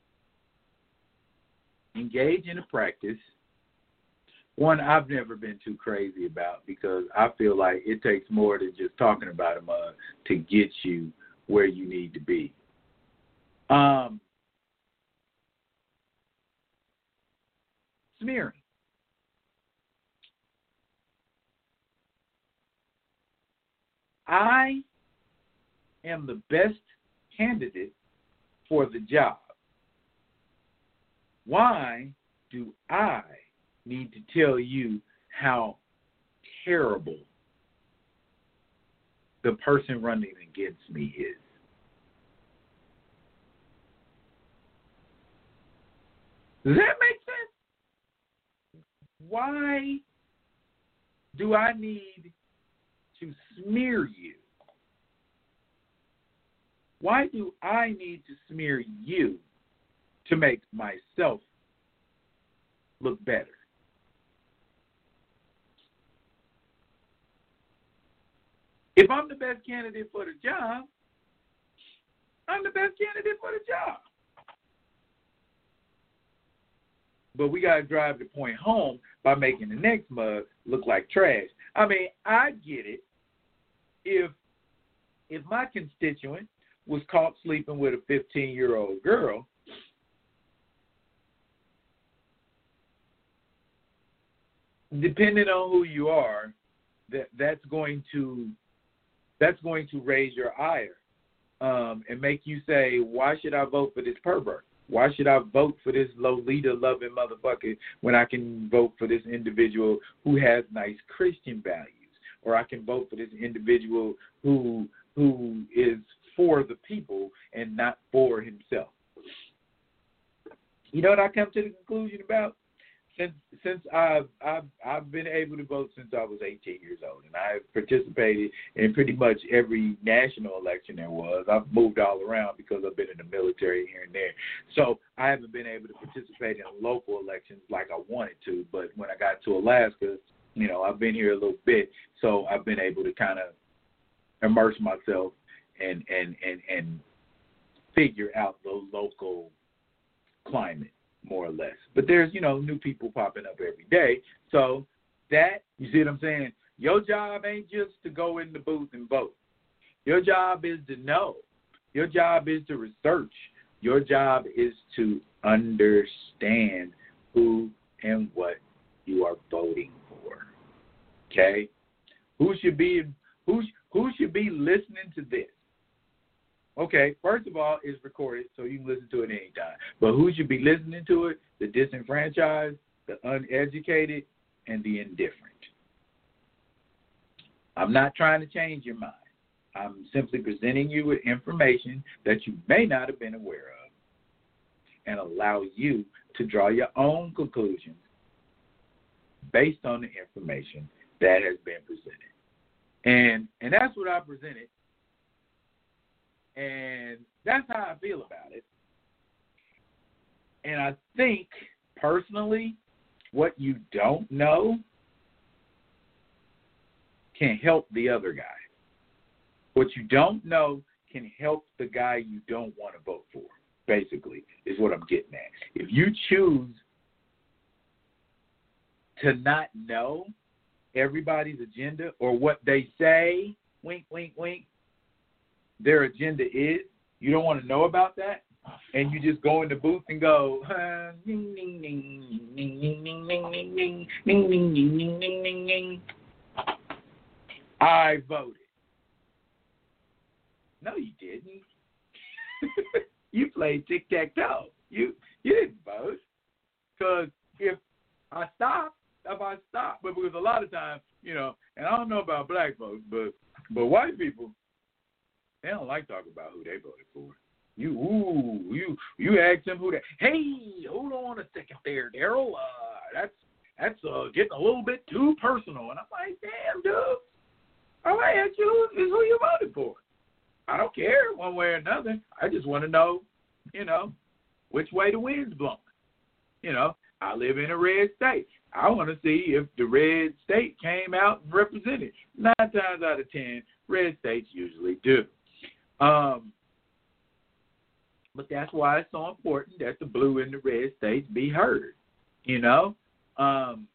engage in a practice, one I've never been too crazy about, because I feel like it takes more than just talking about a mug to get you where you need to be. Um, smearing. I am the best candidate for the job. Why do I need to tell you how terrible the person running against me is? Does that make sense? Why do I need to smear you? Why do I need to smear you to make myself look better? If I'm the best candidate for the job, I'm the best candidate for the job. But we got to drive the point home by making the next mug look like trash. I mean, I get it. If if my constituent was caught sleeping with a fifteen-year-old girl, depending on who you are, that that's going to that's going to raise your ire um, and make you say, why should I vote for this pervert? Why should I vote for this Lolita-loving motherfucker when I can vote for this individual who has nice Christian values? Or I can vote for this individual who who is for the people and not for himself. You know what I come to the conclusion about? Since since I've I've I've been able to vote since I was eighteen years old, and I've participated in pretty much every national election there was. I've moved all around because I've been in the military here and there. So I haven't been able to participate in local elections like I wanted to. But when I got to Alaska, you know, I've been here a little bit, so I've been able to kind of immerse myself and and and and figure out the local climate, more or less. But there's, you know, new people popping up every day. So that, you see what I'm saying? Your job ain't just to go in the booth and vote. Your job is to know. Your job is to research. Your job is to understand who and what you are voting for. Okay? Who should be who who should be listening to this? Okay, first of all, it's recorded, so you can listen to it anytime. But who should be listening to it? The disenfranchised, the uneducated, and the indifferent. I'm not trying to change your mind. I'm simply presenting you with information that you may not have been aware of and allow you to draw your own conclusions based on the information that has been presented. And and that's what I presented. And that's how I feel about it. And I think, personally, what you don't know can help the other guy. What you don't know can help the guy you don't want to vote for, basically, is what I'm getting at. If you choose to not know everybody's agenda or what they say, wink, wink, wink, their agenda is, you don't want to know about that, and you just go in the booth and go, ding, ding, ding, ding, ding, ding, ding, ding, ding, ding, ding, ding, ding, ding, ding, ding. I voted. No, you didn't. You played tic-tac-toe. You you didn't vote. Because if I stopped, if I stopped, but because a lot of times, you know, and I don't know about black folks, but but white people, they don't like talking about who they voted for. You, ooh, you, you ask them who they. Hey, hold on a second there, Daryl. Uh, that's that's uh, getting a little bit too personal. And I'm like, damn, dude. All I ask you is who you voted for. I don't care one way or another. I just want to know, you know, which way the wind's blowing. You know, I live in a red state. I want to see if the red state came out and represented. Nine times out of ten, red states usually do. Um, but that's why it's so important that the blue and the red states be heard, you know, um,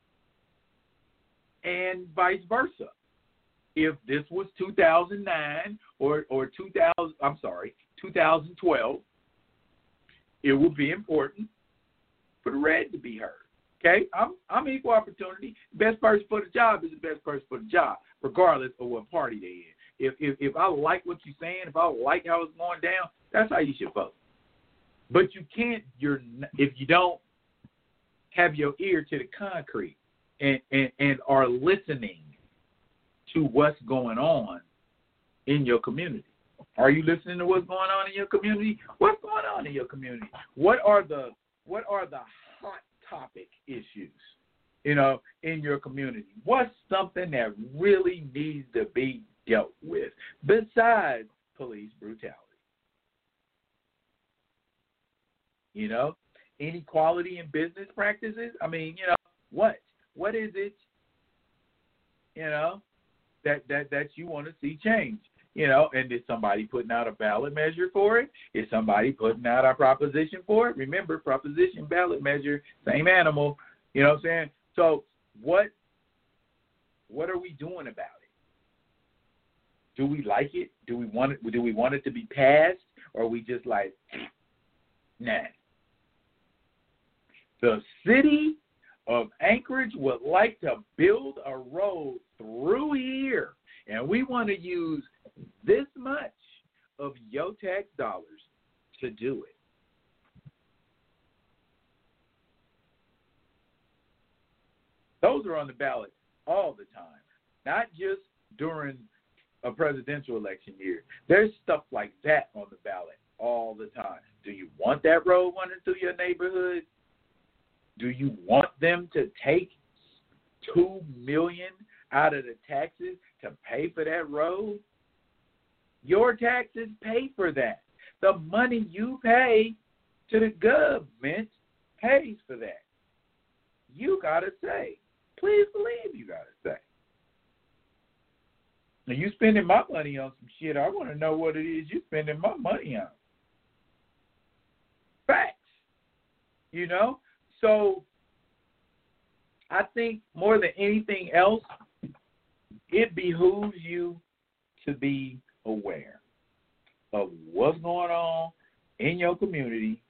and vice versa. If this was two thousand nine or, or two thousand, I'm sorry, two thousand twelve, it would be important for the red to be heard. Okay, I'm I'm equal opportunity. Best person for the job is the best person for the job, regardless of what party they're in. If if if I like what you're saying, if I like how it's going down, that's how you should vote. But you can't. You're if you don't have your ear to the concrete and and, and are listening to what's going on in your community. Are you listening to what's going on in your community? What's going on in your community? What are the what are the hot topic issues, you know, in your community? What's something that really needs to be dealt with besides police brutality? You know, inequality in business practices. I mean, you know, what? What is it, you know, that, that, that you want to see change? You know, and is somebody putting out a ballot measure for it? Is somebody putting out a proposition for it? Remember, proposition, ballot measure, same animal. You know what I'm saying? So what what are we doing about it? Do we like it? Do we want it? Do we want it to be passed? Or are we just like, nah? The city of Anchorage would like to build a road through here, and we want to use this much of your tax dollars to do it. Those are on the ballot all the time, not just during a presidential election year. There's stuff like that on the ballot all the time. Do you want that road running through your neighborhood? Do you want them to take two million dollars out of the taxes to pay for that road? Your taxes pay for that. The money you pay to the government pays for that. You got to say. Please believe you got to say. Now, you spending my money on some shit, I want to know what it is you're spending my money on. Facts. You know? So, I think more than anything else, it behooves you to be aware of what's going on in your community,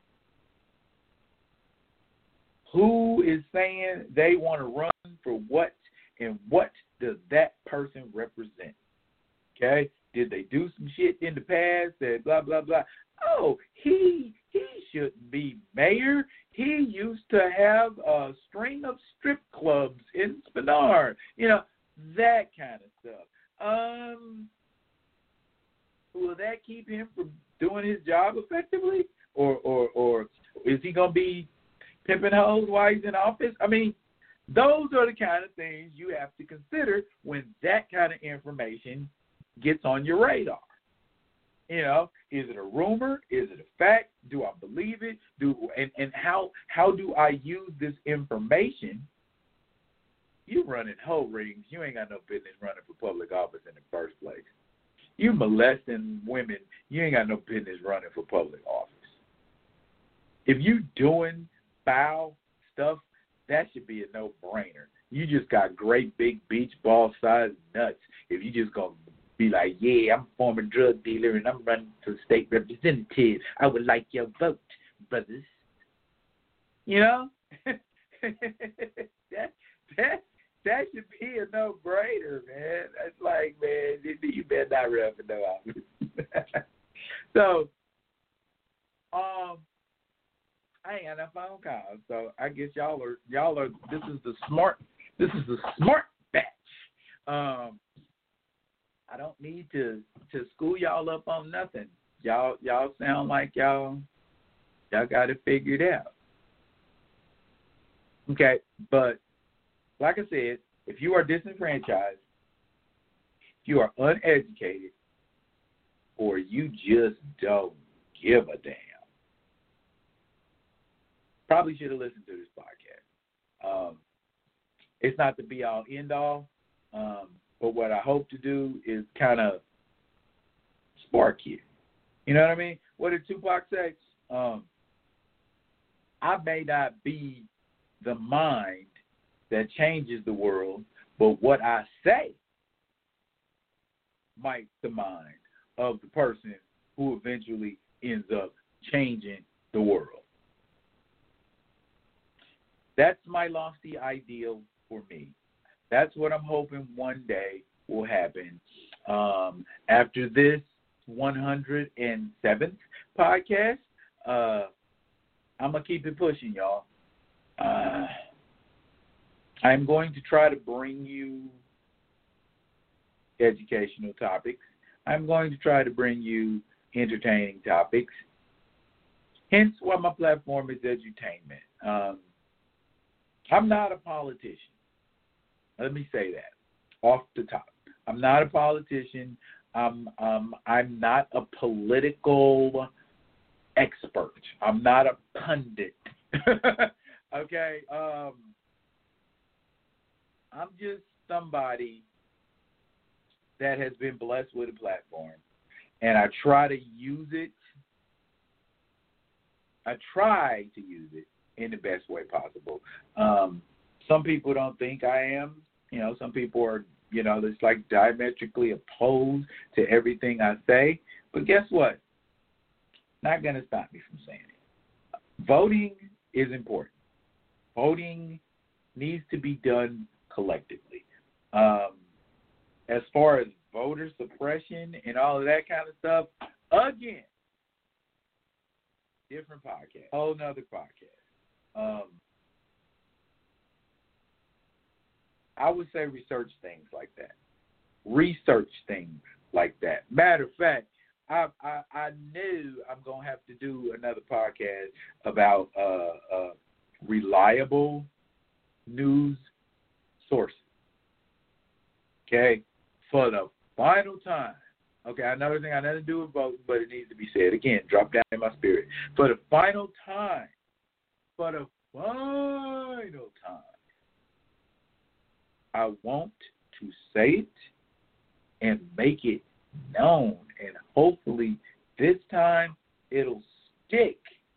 who is saying they want to run for what, and what does that person represent. Okay? Did they do some shit in the past that blah, blah, blah? Oh, he he shouldn't be mayor. He used to have a string of strip clubs in Spenard. You know, that kind of stuff. Um, will that keep him from doing his job effectively? Or or, or is he going to be pimping hoes while he's in office? I mean, those are the kind of things you have to consider when that kind of information gets on your radar. You know, is it a rumor? Is it a fact? Do I believe it? Do and, and how how do I use this information? You running hoe rings. You ain't got no business running for public office in the first place. You molesting women. You ain't got no business running for public office. If you doing foul stuff, that should be a no-brainer. You just got great big beach ball sized nuts. If you just gonna be like, yeah, I'm a former drug dealer and I'm running for state representative, I would like your vote, brothers. You know, that that that should be a no-brainer, man. That's like, man, you better not run for no office. So, um. I ain't got no phone calls, so I guess y'all are y'all are. This is the smart. This is the smart batch. Um, I don't need to to school y'all up on nothing. Y'all y'all sound like y'all y'all got it figured out. Okay, but like I said, if you are disenfranchised, if you are uneducated, or you just don't give a damn, probably should have listened to this podcast. Um, it's not the be-all, end-all, um, but what I hope to do is kind of spark you. You know what I mean? What did Tupac say? Um, I may not be the mind that changes the world, but what I say might the mind of the person who eventually ends up changing the world. That's my lofty ideal for me. That's what I'm hoping one day will happen. Um, after this one hundred seventh podcast, uh, I'm going to keep it pushing, y'all. Uh, I'm going to try to bring you educational topics. I'm going to try to bring you entertaining topics. Hence why my platform is edutainment. Um, I'm not a politician. Let me say that off the top. I'm not a politician. I'm, um, I'm not a political expert. I'm not a pundit. Okay? Um, I'm just somebody that has been blessed with a platform, and I try to use it. I try to use it in the best way possible. Um, some people don't think I am. You know, some people are, you know, it's like diametrically opposed to everything I say. But guess what? Not going to stop me from saying it. Voting is important. Voting needs to be done collectively. Um, as far as voter suppression and all of that kind of stuff, again, different podcast, whole nother podcast. Um, I would say research things like that. Research things like that. Matter of fact, I I, I knew I'm going to have to do another podcast about uh, uh, reliable news sources. Okay? For the final time. Okay, I know everything got nothing to do with voting, but it needs to be said. Again, drop down in my spirit. For the final time, for the final time, I want to say it and make it known. And hopefully this time it'll stick.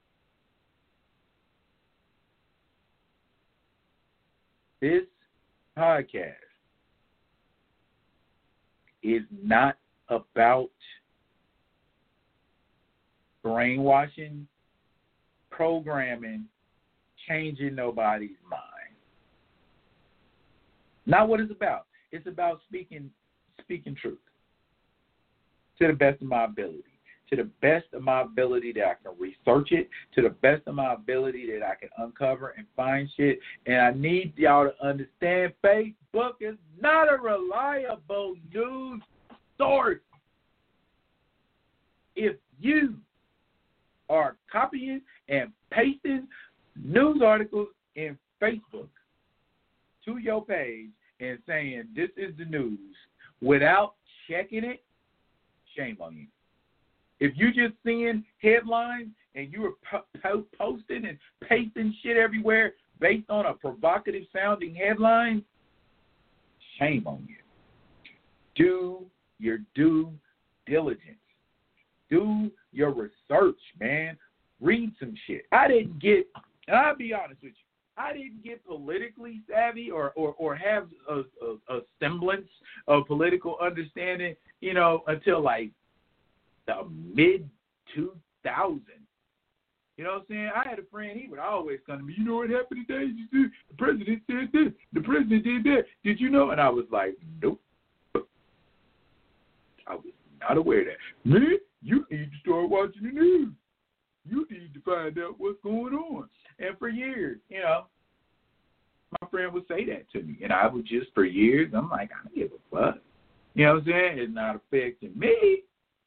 This podcast is not about brainwashing, programming, changing nobody's mind. Not what it's about. It's about speaking speaking truth to the best of my ability. To the best of my ability that I can research it, to the best of my ability that I can uncover and find shit. And I need y'all to understand Facebook is not a reliable news source. If you are copying and pasting news articles in Facebook to your page and saying this is the news without checking it, shame on you. If you're just seeing headlines and you are po- po- posting and pasting shit everywhere based on a provocative sounding headline, shame on you. Do your due diligence. Do your research, man. Read some shit. I didn't get, and I'll be honest with you, I didn't get politically savvy or, or, or have a, a, a semblance of political understanding, you know, until like the mid two thousands. You know what I'm saying? I had a friend, he would always come to me, you know what happened today? You see, the president said this, the president did that. Did you know? And I was like, nope. I was not aware of that. Man, you need to start watching the news. You need to find out what's going on. And for years, you know, my friend would say that to me. And I would just, for years, I'm like, I don't give a fuck. You know what I'm saying? It's not affecting me.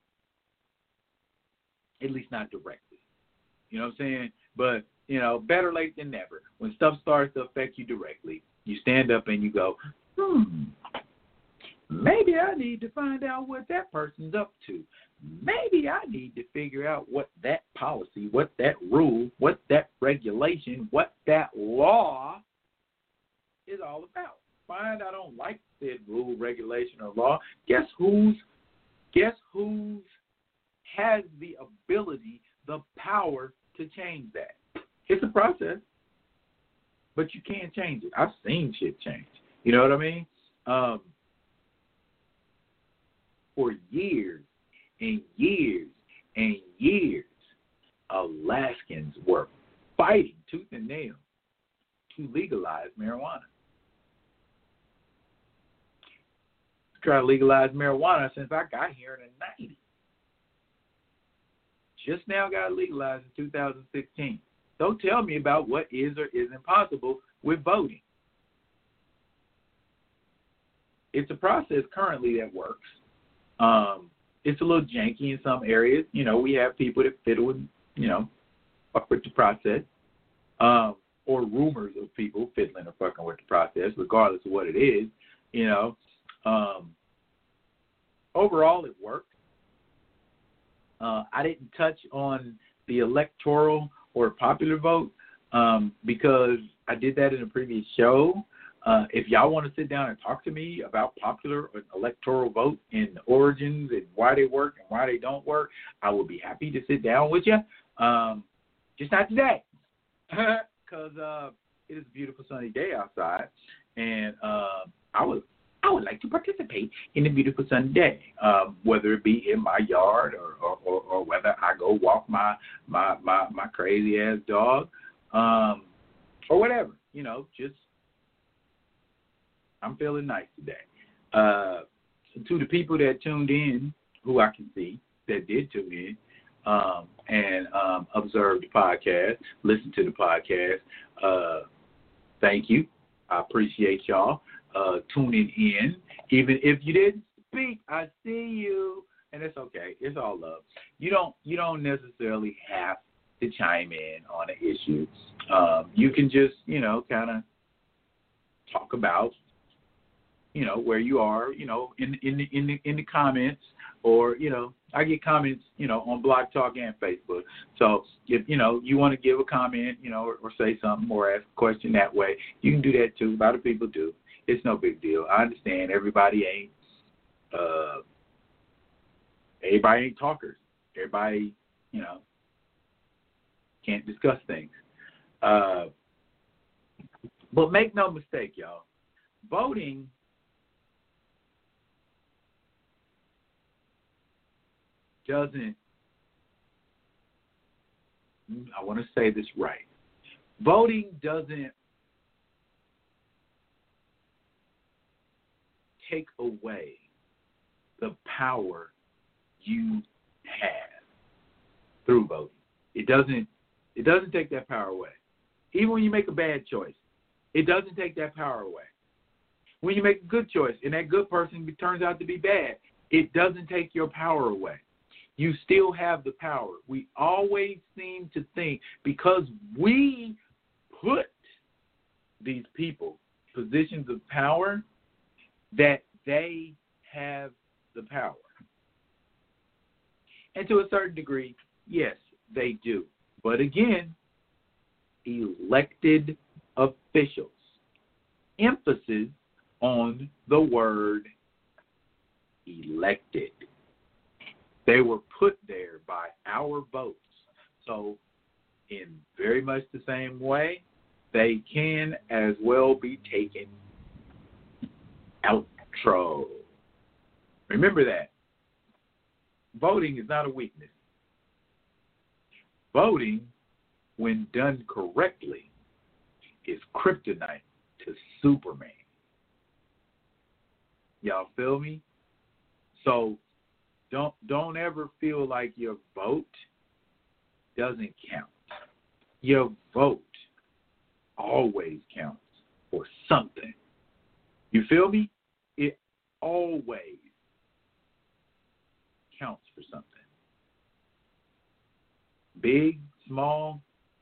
At least not directly. You know what I'm saying? But, you know, better late than never. When stuff starts to affect you directly, you stand up and you go, hmm, maybe I need to find out what that person's up to. maybe I need to figure out what that policy, what that rule, what that regulation, what that law is all about. Fine, I don't like said rule, regulation, or law. Guess who's guess who's has the ability, the power to change that? It's a process, but you can't change it. I've seen shit change. You know what I mean? Um, for years and years and years, Alaskans were fighting tooth and nail to legalize marijuana. Try to legalize marijuana since I got here in the nineties. Just now got legalized in two thousand sixteen. Don't tell me about what is or isn't possible with voting. It's a process currently that works. Um, it's a little janky in some areas. You know, we have people that fiddle with, you know, fuck with the process. Um, or rumors of people fiddling or fucking with the process, regardless of what it is. You know, um, overall it works. Uh, I didn't touch on the electoral or popular vote um, because I did that in a previous show. Uh, if y'all want to sit down and talk to me about popular or electoral vote and the origins and why they work and why they don't work, I will be happy to sit down with you. Um, just not today, because uh, it is a beautiful sunny day outside, and uh, I would I would like to participate in a beautiful sunny day, um, whether it be in my yard or, or, or, or whether I go walk my my my, my crazy ass dog, um, or whatever. You know, just I'm feeling nice today. Uh, to the people that tuned in, who I can see that did tune in um, and um, observe the podcast, listen to the podcast, uh, thank you. I appreciate y'all uh, tuning in. Even if you didn't speak, I see you, and it's okay. It's all love. You don't you don't necessarily have to chime in on an issue. Um, you can just you know kind of talk about you know where you are. You know in in the, in the in the comments, or you know I get comments you know on Blog Talk and Facebook. So if you know you want to give a comment, you know or, or say something or ask a question that way, you can do that too. A lot of people do. It's no big deal. I understand everybody ain't uh, everybody ain't talkers. Everybody, you know, can't discuss things. Uh, but make no mistake, y'all. Voting doesn't, I want to say this right. Voting doesn't take away the power you have through voting. It doesn't it doesn't take that power away. Even when you make a bad choice, it doesn't take that power away. When you make a good choice and that good person turns out to be bad, it doesn't take your power away. You still have the power. We always seem to think because we put these people in positions of power that they have the power. And to a certain degree, yes, they do. But again, elected officials. Emphasis on the word elected. They were put there by our votes. So in very much the same way, they can as well be taken outro. Remember that. Voting is not a weakness. Voting, when done correctly, is kryptonite to Superman. Y'all feel me? So don't don't ever feel like your vote doesn't count. Your vote always counts for something. You feel me? It always counts for something. Big, small,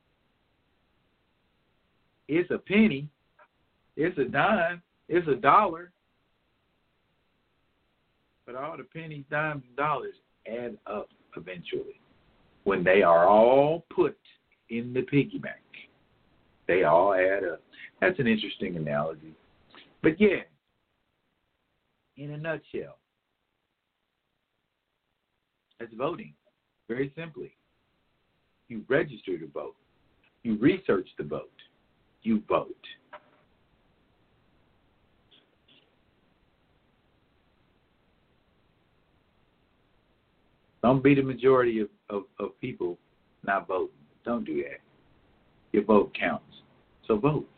it's a penny, it's a dime, it's a dollar. But all the pennies, dimes, and dollars add up eventually. When they are all put in the piggy bank, they all add up. That's an interesting analogy. But yeah, in a nutshell, that's voting. Very simply. You register to vote. You research the vote. You vote. Don't be the majority of, of, of people not voting. Don't do that. Your vote counts. So vote.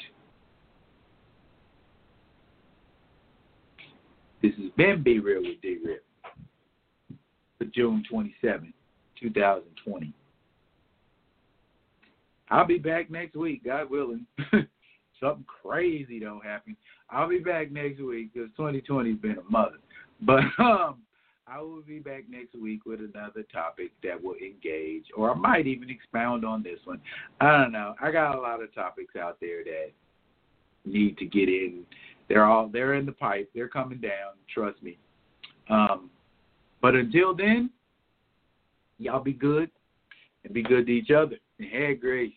This has been Be Real with D-Rip for June twenty-seventh, twenty twenty. I'll be back next week, God willing. Something crazy don't happen. I'll be back next week because twenty twenty's been a mother. But um, I will be back next week with another topic that will engage, or I might even expound on this one. I don't know. I got a lot of topics out there that need to get in. They're all they're in the pipe. They're coming down. Trust me. Um, but until then, y'all be good and be good to each other. And have grace.